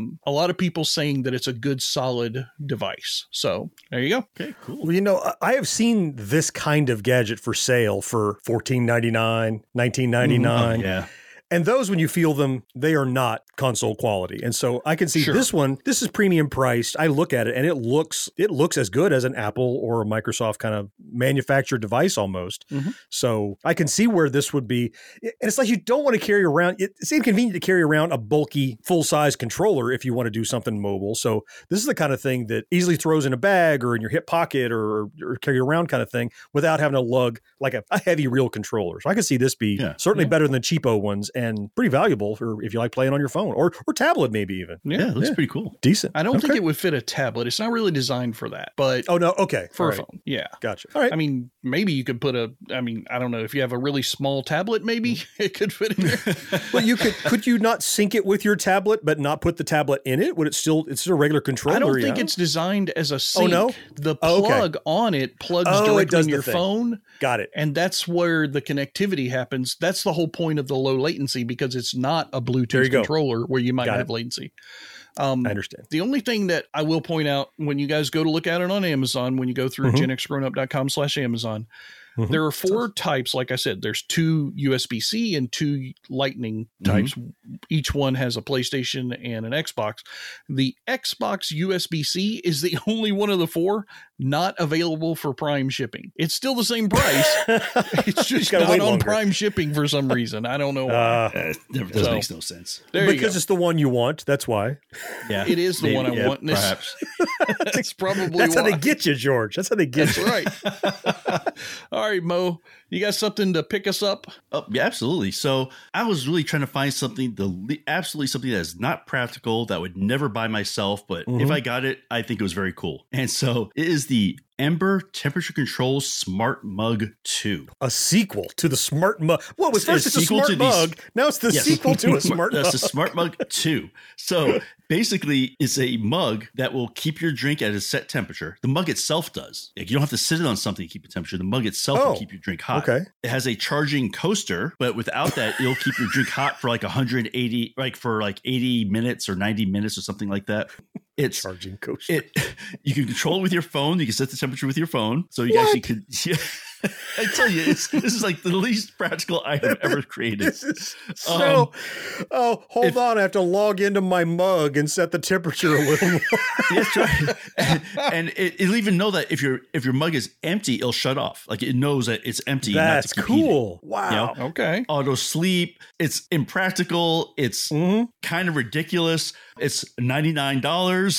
people saying that it's a good, solid device. So there you go. Okay, cool. Well, you know, I have seen this kind of gadget for sale for $14.99, $19.99. Yeah. And those, when you feel them, they are not console quality. And so I can see this one, this is premium priced. I look at it and it looks as good as an Apple or a Microsoft kind of manufactured device almost. So I can see where this would be. And it's like you don't want to carry around, it's inconvenient to carry around a bulky full-size controller if you want to do something mobile. So this is the kind of thing that easily throws in a bag or in your hip pocket or carry around kind of thing without having to lug like a heavy real controller. So I can see this be certainly better than the cheapo ones and pretty valuable for if you like playing on your phone or tablet maybe even. Yeah, it looks pretty cool. Decent. I don't think it would fit a tablet. It's not really designed for that. But for a phone. Yeah. Gotcha. All right. I mean, maybe you could put I don't know, if you have a really small tablet, maybe it could fit in there. Well, could you not sync it with your tablet but not put the tablet in it? Would it's still a regular controller? I don't think it's designed as a sync. Oh no? The plug on it plugs directly in your phone. Got it. And that's where the connectivity happens. That's the whole point of the low latency, because it's not a Bluetooth controller where you might have latency. I understand. The only thing that I will point out when you guys go to look at it on Amazon, when you go through genxgrownup.com/Amazon, there are 4 types. Like I said, there's 2 USB-C and 2 Lightning types. Each one has a PlayStation and an Xbox. The Xbox USB-C is the only one of the 4 not available for Prime shipping. It's still the same price. It's just not on Prime shipping for some reason. I don't know why. That makes no sense. Because it's the one you want. That's why. Yeah, it is the one I want. Perhaps. That's probably That's why. how they get you, George. That's how they get you. That's right. All right, Mo, you got something to pick us up? Oh, yeah, absolutely. So I was really trying to find something, absolutely something that is not practical, that I would never buy myself, but if I got it, I think it was very cool. And so it is the Ember Temperature Control Smart Mug 2. A sequel to the Smart Mug. Well, first it's a Smart Mug. Now it's the sequel to a Smart Mug. That's a Smart Mug 2. So basically, it's a mug that will keep your drink at a set temperature. The mug itself does. Like, you don't have to sit it on something to keep the temperature. The mug itself will keep your drink hot. Okay. It has a charging coaster, but without that, it'll keep your drink hot for like 180, like for like 80 minutes or 90 minutes or something like that. It's charging coaster. You can control it with your phone. You can set the temperature with your phone. So you actually could. Yeah. I tell you, this is like the least practical item ever created. This is so. Hold on. I have to log into my mug and set the temperature a little more. That's right. And it'll even know that if your mug is empty, it'll shut off. Like, it knows that it's empty. That's not to cool. Heating. Wow. You know? Okay. Auto sleep. It's impractical. It's kind of ridiculous. It's $99.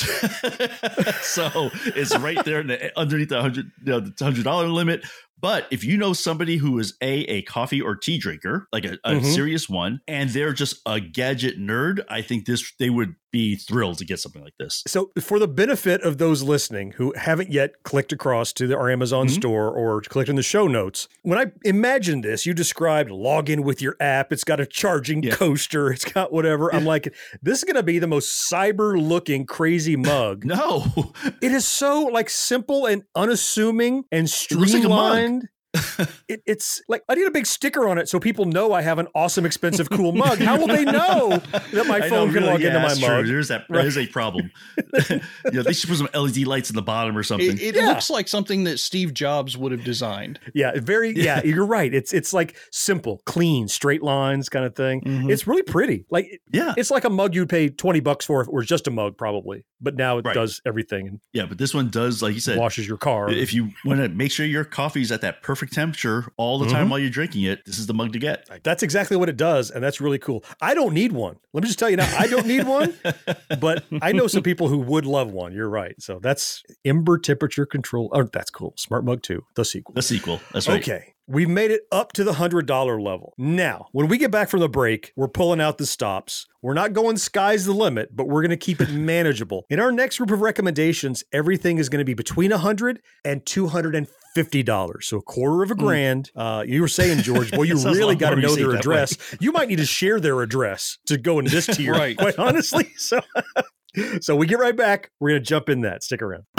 So it's right there underneath the $100 limit. But if you know somebody who is a coffee or tea drinker, like a serious one, and they're just a gadget nerd, I think they would be thrilled to get something like this. So for the benefit of those listening who haven't yet clicked across to our Amazon store or clicked in the show notes, when I imagined this, you described log in with your app. It's got a charging coaster. It's got whatever. I'm like, this is going to be the most cyber looking crazy mug. No, it is so like simple and unassuming and streamlined. It's like, I need a big sticker on it so people know I have an awesome, expensive, cool mug. How will they know that my phone can log into my mug? True. That is a problem. They should put some LED lights in the bottom or something. It looks like something that Steve Jobs would have designed. Yeah, you're right. It's like simple, clean, straight lines kind of thing. It's really pretty. Like, it's like a mug you'd pay $20 for if it was just a mug, probably. But now it does everything. Yeah, but this one does, like you said, washes your car. If you want to make sure your coffee's at that perfect perfect temperature all the time while you're drinking it, this is the mug to get. That's exactly what it does, and that's really cool. I don't need one. Let me just tell you now, I don't need one, but I know some people who would love one. You're right. So that's Ember temperature control. Oh, that's cool. Smart Mug 2, the sequel. The sequel. That's right. Okay. We've made it up to the $100 level. Now, when we get back from the break, we're pulling out the stops. We're not going sky's the limit, but we're going to keep it manageable. In our next group of recommendations, everything is going to be between $100 and $250. So $250,000. You were saying, George, well, you really got to know their address. You might need to share their address to go in this tier, Right. quite honestly. So we get right back. We're going to jump in that. Stick around.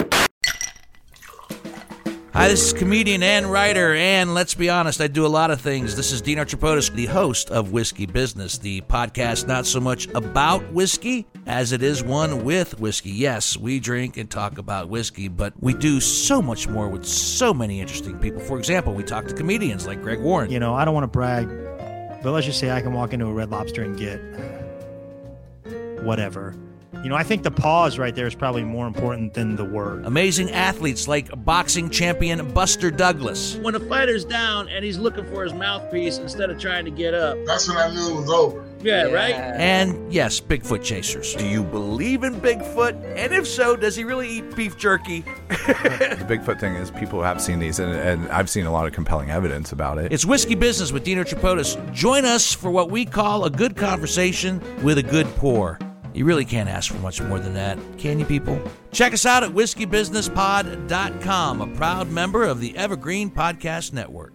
Hi, this is comedian and writer, and let's be honest, I do a lot of things. This is Dino Tripodis, the host of Whiskey Business, the podcast not so much about whiskey as it is one with whiskey. Yes, we drink and talk about whiskey, but we do so much more with so many interesting people. For example, we talk to comedians like Greg Warren. You know, I don't want to brag, but let's just say I can walk into a Red Lobster and get whatever. You know, I think the pause right there is probably more important than the word. Amazing athletes like boxing champion Buster Douglas. When a fighter's down and he's looking for his mouthpiece instead of trying to get up. That's when I knew it was over. Yeah, right? And yes, Bigfoot chasers. Do you believe in Bigfoot? And if so, does he really eat beef jerky? The Bigfoot thing is people have seen these, and I've seen a lot of compelling evidence about it. It's Whiskey Business with Dino Tripodis. Join us for what we call a good conversation with a good pour. You really can't ask for much more than that, can you, people? Check us out at whiskeybusinesspod.com, a proud member of the Evergreen Podcast Network.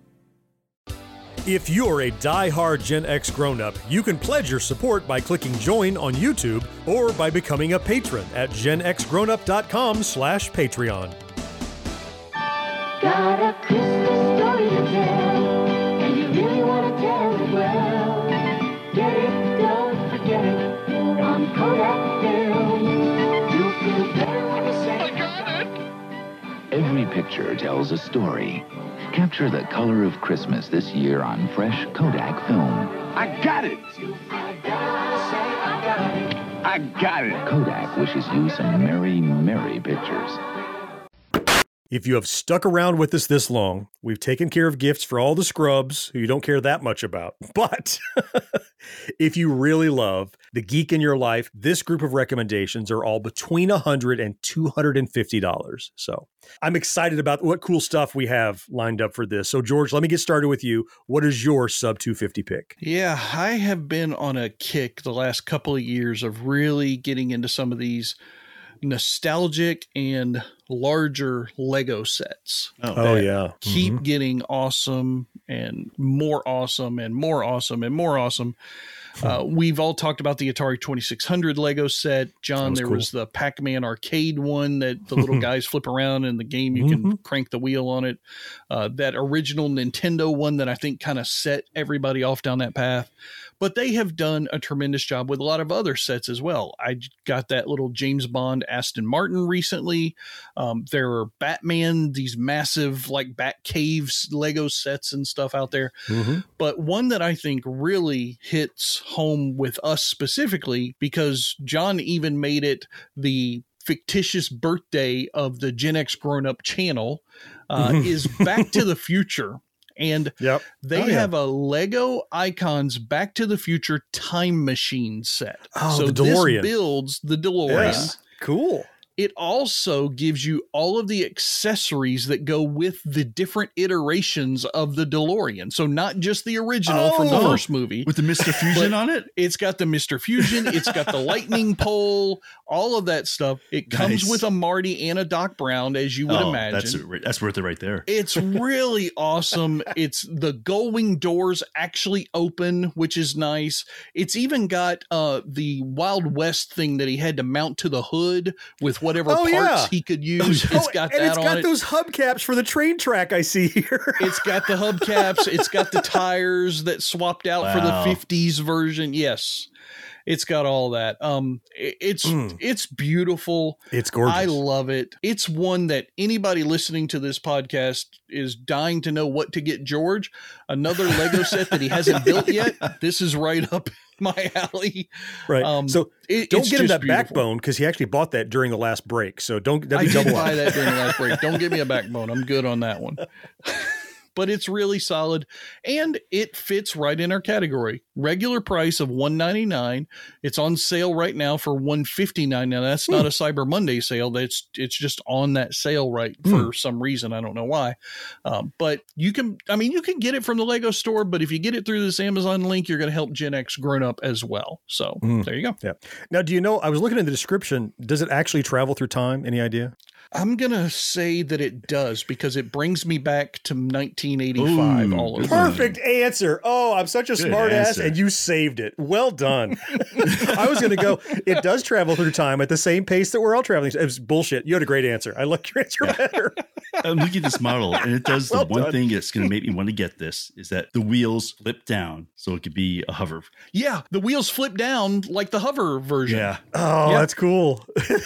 If you're a die-hard Gen X grown-up, you can pledge your support by clicking join on YouTube or by becoming a patron at genxgrownup.com/Patreon. Got a Christmas story to tell, and you really want to tell it well. Get it, don't forget it. On Kodak film, you'll feel better when you say, I got it. Every picture tells a story. Capture the color of Christmas this year on fresh Kodak film. I got it. I got it. Kodak wishes you some merry, merry pictures. If you have stuck around with us this long, we've taken care of gifts for all the scrubs who you don't care that much about. But if you really love the geek in your life, this group of recommendations are all between $100 and $250. So I'm excited about what cool stuff we have lined up for this. So George, let me get started with you. What is your sub $250 pick? Yeah, I have been on a kick the last couple of years of really getting into some of these nostalgic and larger Lego sets. Oh yeah. Keep getting awesome and more awesome and more awesome and more awesome. We've all talked about the Atari 2600 Lego set. John, there was the Pac-Man arcade one that the little guys flip around in the game. You can crank the wheel on it. That original Nintendo one that I think kind of set everybody off down that path. But they have done a tremendous job with a lot of other sets as well. I got that little James Bond Aston Martin recently. There are Batman, these massive like Bat Caves Lego sets and stuff out there. But one that I think really hits home with us specifically, because John even made it the fictitious birthday of the Gen X Grown Up channel, is Back to the Future. And they have a Lego Icons Back to the Future time machine set. Oh, so the DeLorean. This builds the DeLorean. Yes. Cool. It also gives you all of the accessories that go with the different iterations of the DeLorean. So not just the original from the first movie. With the Mr. Fusion on it? It's got the Mr. Fusion. It's got the lightning pole, all of that stuff. It comes with a Marty and a Doc Brown, as you would imagine. That's worth it right there. It's really awesome. It's the gull-wing doors actually open, which is nice. It's even got the Wild West thing that he had to mount to the hood with whatever parts he could use. It's got that on it. And it's got those hubcaps for the train track I see here. It's got the hubcaps. It's got the tires that swapped out for the 50s version. Yes. It's got all that. It's beautiful. It's gorgeous. I love it. It's one that anybody listening to this podcast is dying to know what to get George. Another Lego set that he hasn't built yet. This is right up my alley. Right. So don't get him that backbone, because he actually bought that during the last break. So don't. I did buy that during the last break. Don't give me a backbone. I'm good on that one. but it's really solid and it fits right in our category. Regular price of $199. It's on sale right now for $159. Now that's not a Cyber Monday sale. It's just on that sale for some reason. I don't know why. But you can get it from the Lego store, but if you get it through this Amazon link, you're going to help Gen X Grown Up as well. So there you go. Yeah. Now, do you know, I was looking in the description, does it actually travel through time? Any idea? I'm going to say that it does because it brings me back to 1985 all over. Perfect answer. Oh, I'm such a smart ass and you saved it. Well done. I was going to go, it does travel through time at the same pace that we're all traveling. It was bullshit. You had a great answer. I like your answer better. I'm looking at this model and it does the one thing that's going to make me want to get this is that the wheels flip down so it could be a hover. Yeah, the wheels flip down like the hover version. Yeah. Oh, that's cool.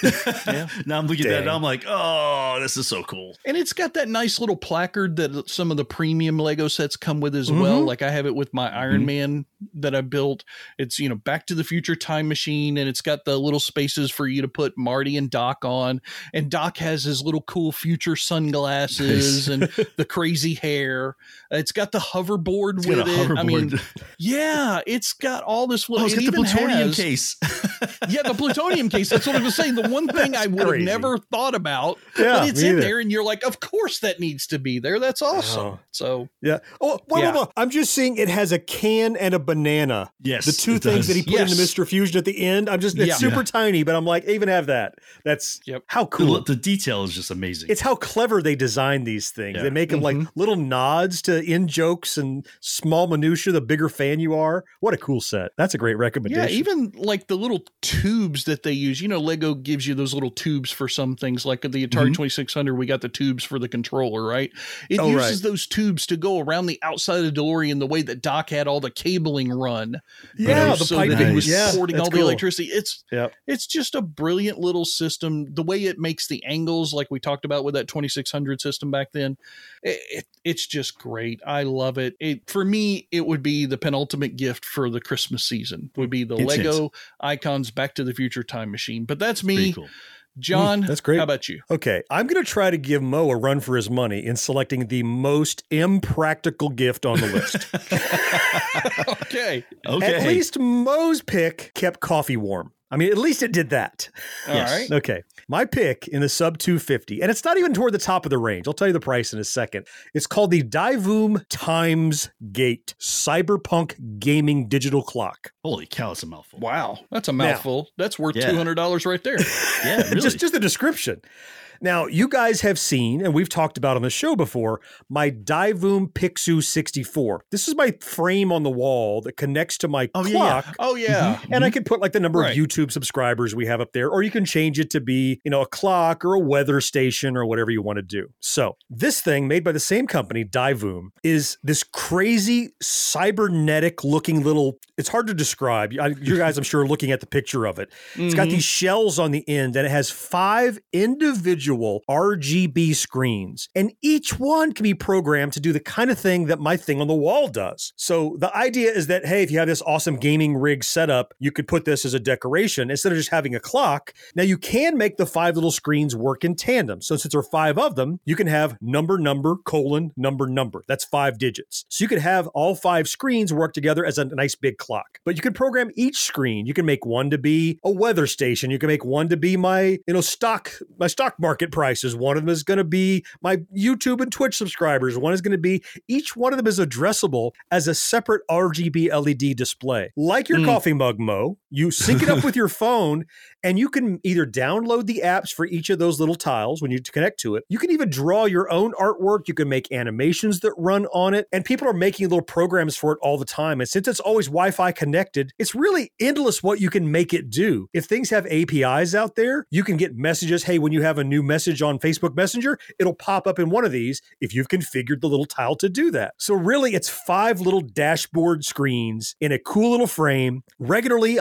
Now I'm looking at that and I'm like, oh, this is so cool. And it's got that nice little placard that some of the premium Lego sets come with as well. Like I have it with my Iron Man that I built. It's, Back to the Future time machine, and it's got the little spaces for you to put Marty and Doc on. And Doc has his little cool future sunglasses and the crazy hair. It's got the hoverboard with it. I mean, yeah, it's got all this. It's got the plutonium case. Yeah, the plutonium case. That's what I was saying. The one thing I would have never thought about, but it's in there, and you're like, of course that needs to be there. That's awesome. So yeah. Oh, wait. I'm just seeing it has a can and a banana. Yes, the two things that he put into Mr. Fusion at the end. It's super tiny, but I'm like, even have that. That's how cool. The detail is just amazing. It's how clever they design these things. Yeah. They make them like little nods to in jokes and small minutia. The bigger fan you are, what a cool set. That's a great recommendation. Yeah, even like the little tubes that they use. Lego gives you those little tubes for some things, like the Atari 2600. We got the tubes for the controller, right? It uses those tubes to go around the outside of the DeLorean the way that Doc had all the cabling run. Yeah, so that it was porting all the electricity. It's just a brilliant little system. The way it makes the angles, like we talked about with that 2600 system back then, it's just great. I love it. For me, it would be the penultimate gift for the Christmas season. Would be the Lego Icons Back to the Future time machine. But that's me. Pretty cool. John, that's great. How about you? Okay, I'm going to try to give Mo a run for his money in selecting the most impractical gift on the list. Okay. At least Mo's pick kept coffee warm. I mean, at least it did that. All right. Okay. My pick in the sub 250, and it's not even toward the top of the range. I'll tell you the price in a second. It's called the Divoom Times Gate Cyberpunk Gaming Digital Clock. Holy cow, it's a mouthful. Wow. That's a mouthful. That's worth $200 right there. Yeah, really. Just the description. Now, you guys have seen, and we've talked about on the show before, my Divoom Pixu 64. This is my frame on the wall that connects to my clock. Yeah. Oh, yeah. And I can put like the number of YouTube subscribers we have up there, or you can change it to be, a clock or a weather station or whatever you want to do. So this thing made by the same company, Divoom, is this crazy cybernetic looking little, it's hard to describe. You guys, I'm sure, are looking at the picture of it. It's got these shells on the end, and it has 5 individual RGB screens, and each one can be programmed to do the kind of thing that my thing on the wall does. So the idea is that, hey, if you have this awesome gaming rig setup, you could put this as a decoration instead of just having a clock. Now you can make the 5 little screens work in tandem. So since there are 5 of them, you can have number, colon, number. That's 5 digits. So you could have all 5 screens work together as a nice big clock. But you can program each screen. You can make one to be a weather station. You can make one to be my stock market prices. One of them is going to be my YouTube and Twitch subscribers. One is going to be, each one of them is addressable as a separate RGB LED display. Like your coffee mug, Mo, you sync it up with your phone, and you can either download the apps for each of those little tiles when you connect to it. You can even draw your own artwork. You can make animations that run on it, and people are making little programs for it all the time. And since it's always Wi-Fi connected, it's really endless what you can make it do. If things have APIs out there, you can get messages. Hey, when you have a new message on Facebook Messenger, it'll pop up in one of these if you've configured the little tile to do that. So really, it's 5 little dashboard screens in a cool little frame, regularly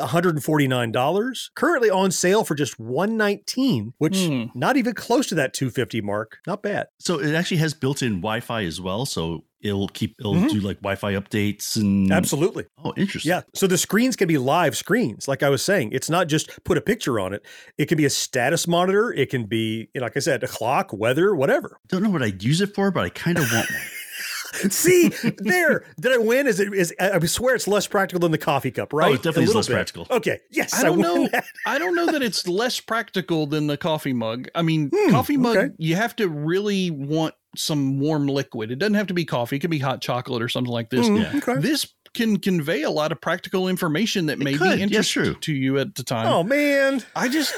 $149, currently on sale for just $119, which not even close to that $250 mark. Not bad. So it actually has built-in Wi-Fi as well, so it'll do like Wi-Fi updates and absolutely. Oh, interesting. Yeah. So the screens can be live screens. Like I was saying, it's not just put a picture on it. It can be a status monitor. It can be, like I said, a clock, weather, whatever. Don't know what I'd use it for, but I kind of want one. See, there. Did I win? I swear it's less practical than the coffee cup, right? Oh, it definitely is less practical. Okay. Yes. I don't know. That. I don't know that it's less practical than the coffee mug. I mean, coffee mug, you have to really want some warm liquid. It doesn't have to be coffee. It could be hot chocolate or something like this. This can convey a lot of practical information that may be interesting to you at the time. Oh, man. I just,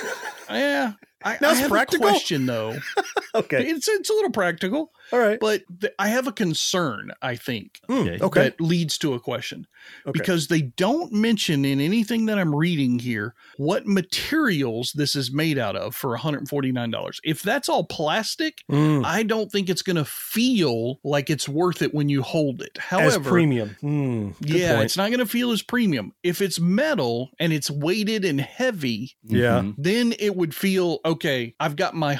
I have practical? a question, though. Okay. It's a little practical. All right. But I have a concern, I think, okay. that leads to a question. Okay. Because they don't mention in anything that I'm reading here what materials this is made out of for $149. If that's all plastic, I don't think it's going to feel like it's worth it when you hold it. However, as premium. Yeah, it's not going to feel as premium. If it's metal and it's weighted and heavy, then it would feel, okay, I've got my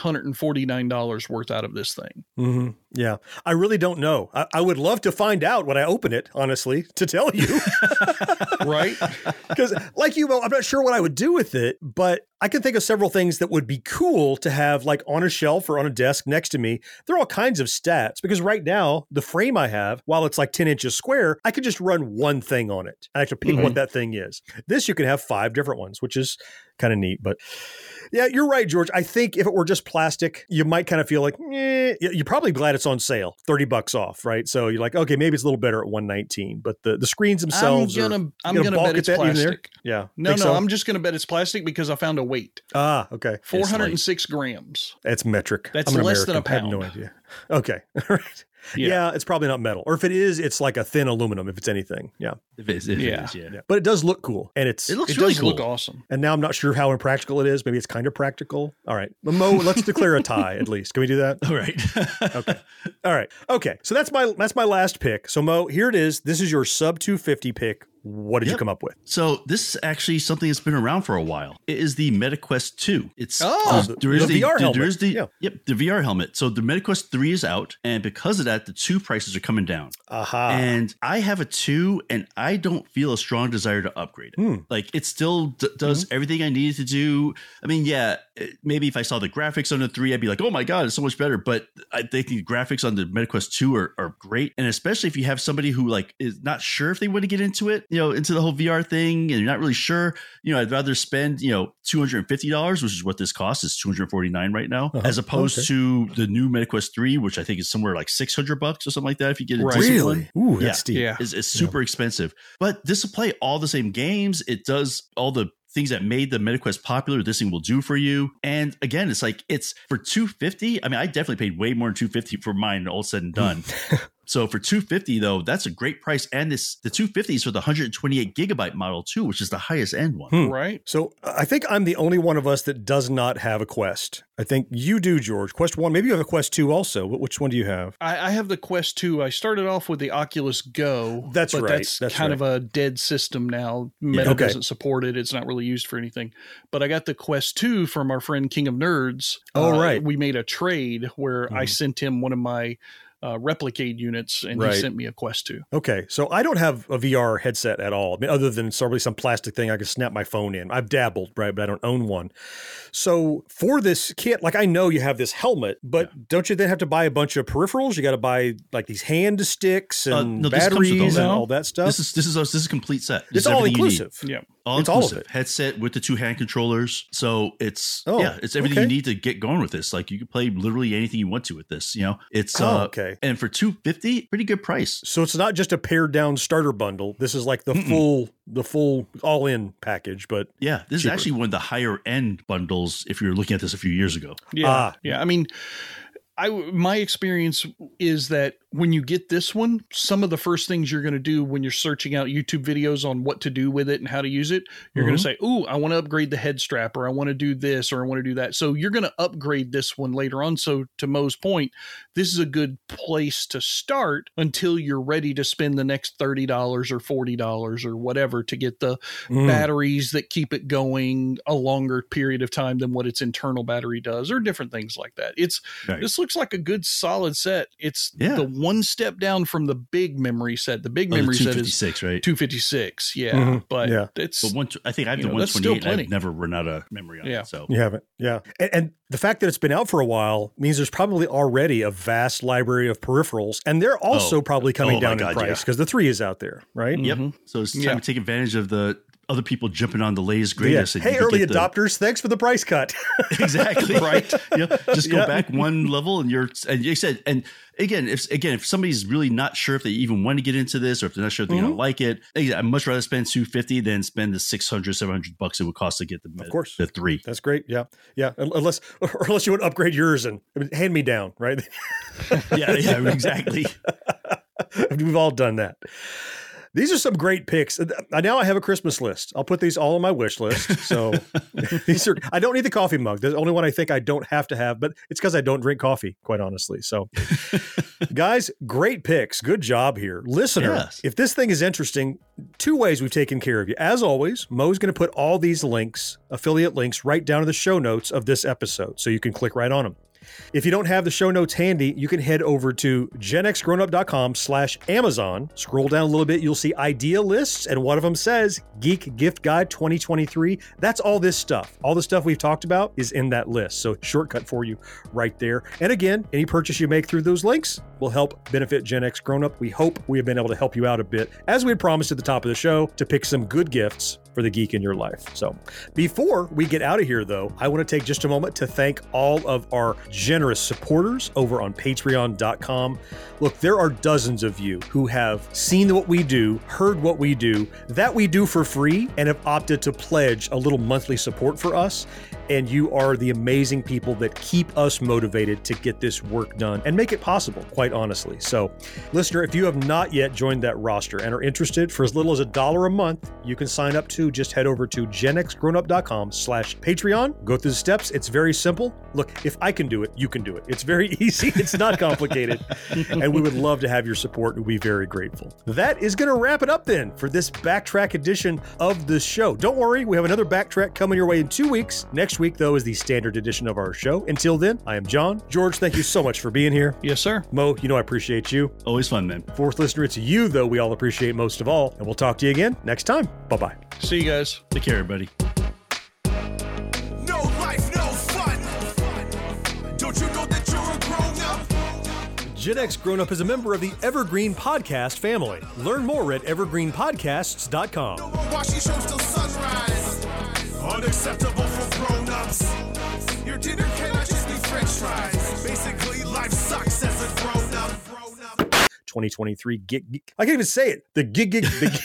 $149 worth out of this thing. Mm-hmm. Yeah, I really don't know. I would love to find out when I open it, honestly, to tell you. Right? Because like you, I'm not sure what I would do with it, but I can think of several things that would be cool to have like on a shelf or on a desk next to me. There are all kinds of stats because right now the frame I have, while it's like 10 inches square, I could just run one thing on it. I have to pick what that thing is. This, you can have 5 different ones, which is kind of neat. But yeah, you're right, George. I think if it were just plastic, you might kind of feel like, you're probably glad it's on sale, $30 off, right? So you're like, okay, maybe it's a little better at $119, but the screens themselves I'm gonna bet it's plastic. Yeah. No, I'm just going to bet it's plastic because I found a weight. Ah, okay. 406 grams. That's metric. That's I'm less than a American. pound. I have no idea. Okay. All right. Yeah, it's probably not metal. Or if it is, it's like a thin aluminum, if it's anything. Yeah. If it is, yeah. But it does look cool. And it looks really does cool. look awesome. And now I'm not sure how impractical it is. Maybe it's kind of practical. All right. But Mo, let's declare a tie at least. Can we do that? All right. Okay. All right. Okay. So that's my last pick. So Mo, here it is. This is your sub 250 pick. What did you come up with? So this is actually something that's been around for a while. It is the MetaQuest 2. It's the VR helmet. The VR helmet. So the MetaQuest 3 is out, and because of that, the 2 prices are coming down. Aha. And I have a 2, and I don't feel a strong desire to upgrade it. Like it still does everything I needed to do. I mean, maybe if I saw the graphics on the 3, I'd be like, oh my God, it's so much better. But I think the graphics on the MetaQuest 2 are great. And especially if you have somebody who like is not sure if they want to get into it, into the whole VR thing, and you're not really sure, I'd rather spend, $250, which is what this costs, is $249 right now, as opposed to the new MetaQuest 3, which I think is somewhere like $600 or something like that if you get it. Really? Ooh, that's steep. Yeah. It's super expensive. But this will play all the same games. It does all the things that made the MetaQuest popular. This thing will do for you. And again, it's for $250. I mean, I definitely paid way more than $250 for mine, all said and done. So for $250 though, that's a great price. And the $250 is for the 128 gigabyte model too, which is the highest end one. Right. So I think I'm the only one of us that does not have a Quest. I think you do, George. Quest 1. Maybe you have a Quest 2 also. Which one do you have? I have the Quest 2. I started off with the Oculus Go. That's but right. That's kind of a dead system now. Meta doesn't support it. It's not really used for anything. But I got the Quest 2 from our friend King of Nerds. Oh, right. We made a trade where I sent him one of my Replicate units, and he sent me a Quest 2. Okay, so I don't have a VR headset at all. I mean, other than probably some plastic thing I can snap my phone in. I've dabbled, right, but I don't own one. So for this kit, like I know you have this helmet, but don't you then have to buy a bunch of peripherals? You got to buy like these hand sticks and batteries and all that stuff. This is a complete set. It's all inclusive. Yeah. All it's inclusive. all of it. Headset with the 2 hand controllers. So it's everything you need to get going with this. Like you can play literally anything you want to with this. It's okay. And for $250, pretty good price. So it's not just a pared down starter bundle. This is like the full all in package. But yeah, this is actually one of the higher end bundles if you were looking at this a few years ago. Yeah, yeah. I mean, my experience is that when you get this one, some of the first things you're going to do when you're searching out YouTube videos on what to do with it and how to use it, you're going to say, "Ooh, I want to upgrade the head strap, or I want to do this, or I want to do that." So you're going to upgrade this one later on. So to Mo's point, this is a good place to start until you're ready to spend the next $30 or $40 or whatever to get the batteries that keep it going a longer period of time than what its internal battery does, or different things like that. This looks like a good solid set. It's the one step down from the big memory set. The big memory set is 256, right? 256, yeah. But it's I think I have the that's still 128. plenty. I've never run out of memory on it. So You haven't, yeah. And the fact that it's been out for a while means there's probably already a vast library of peripherals, and they're also probably coming down in price because the 3 is out there, right? Yep. So it's time to take advantage of the other people jumping on the latest greatest. Hey, early adopters, thanks for the price cut. Exactly. Right. Just go back one level and you said, and again, if somebody's really not sure if they even want to get into this or if they're not sure if they're going to like it, I'd much rather spend $250 than spend the $600-$700 it would cost to get the 3. That's great. Yeah. Unless you want to upgrade yours and hand me down, right? yeah, exactly. We've all done that. These are some great picks. Now I have a Christmas list. I'll put these all on my wish list. So I don't need the coffee mug. There's only one I think I don't have to have, but it's because I don't drink coffee, quite honestly. So guys, great picks. Good job here. Listener, if this thing is interesting, 2 ways we've taken care of you. As always, Mo's going to put all these links, affiliate links, right down in the show notes of this episode. So you can click right on them. If you don't have the show notes handy, you can head over to genxgrownup.com/Amazon. Scroll down a little bit. You'll see idea lists, and one of them says Geek Gift Guide 2023. That's all this stuff. All the stuff we've talked about is in that list. So shortcut for you right there. And again, any purchase you make through those links will help benefit Gen X Grown Up. We hope we have been able to help you out a bit, as we had promised at the top of the show, to pick some good gifts for the geek in your life. So before we get out of here, though, I want to take just a moment to thank all of our generous supporters over on patreon.com. Look, there are dozens of you who have seen what we do, heard what we do, that we do for free, and have opted to pledge a little monthly support for us. And you are the amazing people that keep us motivated to get this work done and make it possible, quite honestly. So, listener, if you have not yet joined that roster and are interested, for as little as $1 a month, you can sign up to. Just head over to genxgrownup.com/Patreon. Go through the steps. It's very simple. Look, if I can do it, you can do it. It's very easy. It's not complicated. And we would love to have your support. We'd be very grateful. That is going to wrap it up then for this backtrack edition of the show. Don't worry, we have another backtrack coming your way in 2 weeks. Next week, though, is the standard edition of our show. Until then, I am John. George, thank you so much for being here. Yes, sir. Mo, you know I appreciate you. Always fun, man. Fourth listener, it's you, though, we all appreciate most of all. And we'll talk to you again next time. Bye-bye. See you guys. Take care, everybody. No life, no fun. Don't you know that you're a grown up? Gen X Grown Up is a member of the Evergreen Podcast family. Learn more at evergreenpodcasts.com. No more watching shows till sunrise. Unacceptable for grown ups. Your dinner cannot just be French fries. Basically, life sucks as a grown up. 2023 gig. I can't even say it. The gig.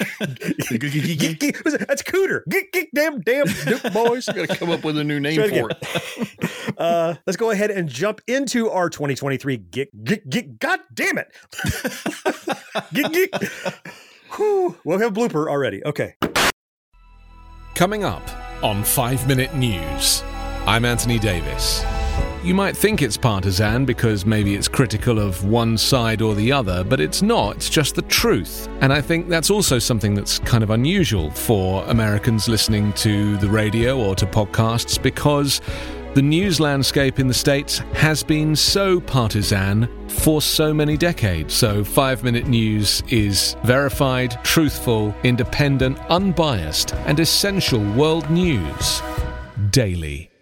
That's Cooter. Gig. Damn, Duke boys. Got to come up with a new name for it. Let's go ahead and jump into our 2023 gig. God damn it. Gig. Whew. We'll have a blooper already. Okay. Coming up on 5 Minute News, I'm Anthony Davis. You might think it's partisan because maybe it's critical of one side or the other, but it's not. It's just the truth. And I think that's also something that's kind of unusual for Americans listening to the radio or to podcasts, because the news landscape in the States has been so partisan for so many decades. So 5 Minute News is verified, truthful, independent, unbiased, and essential world news daily.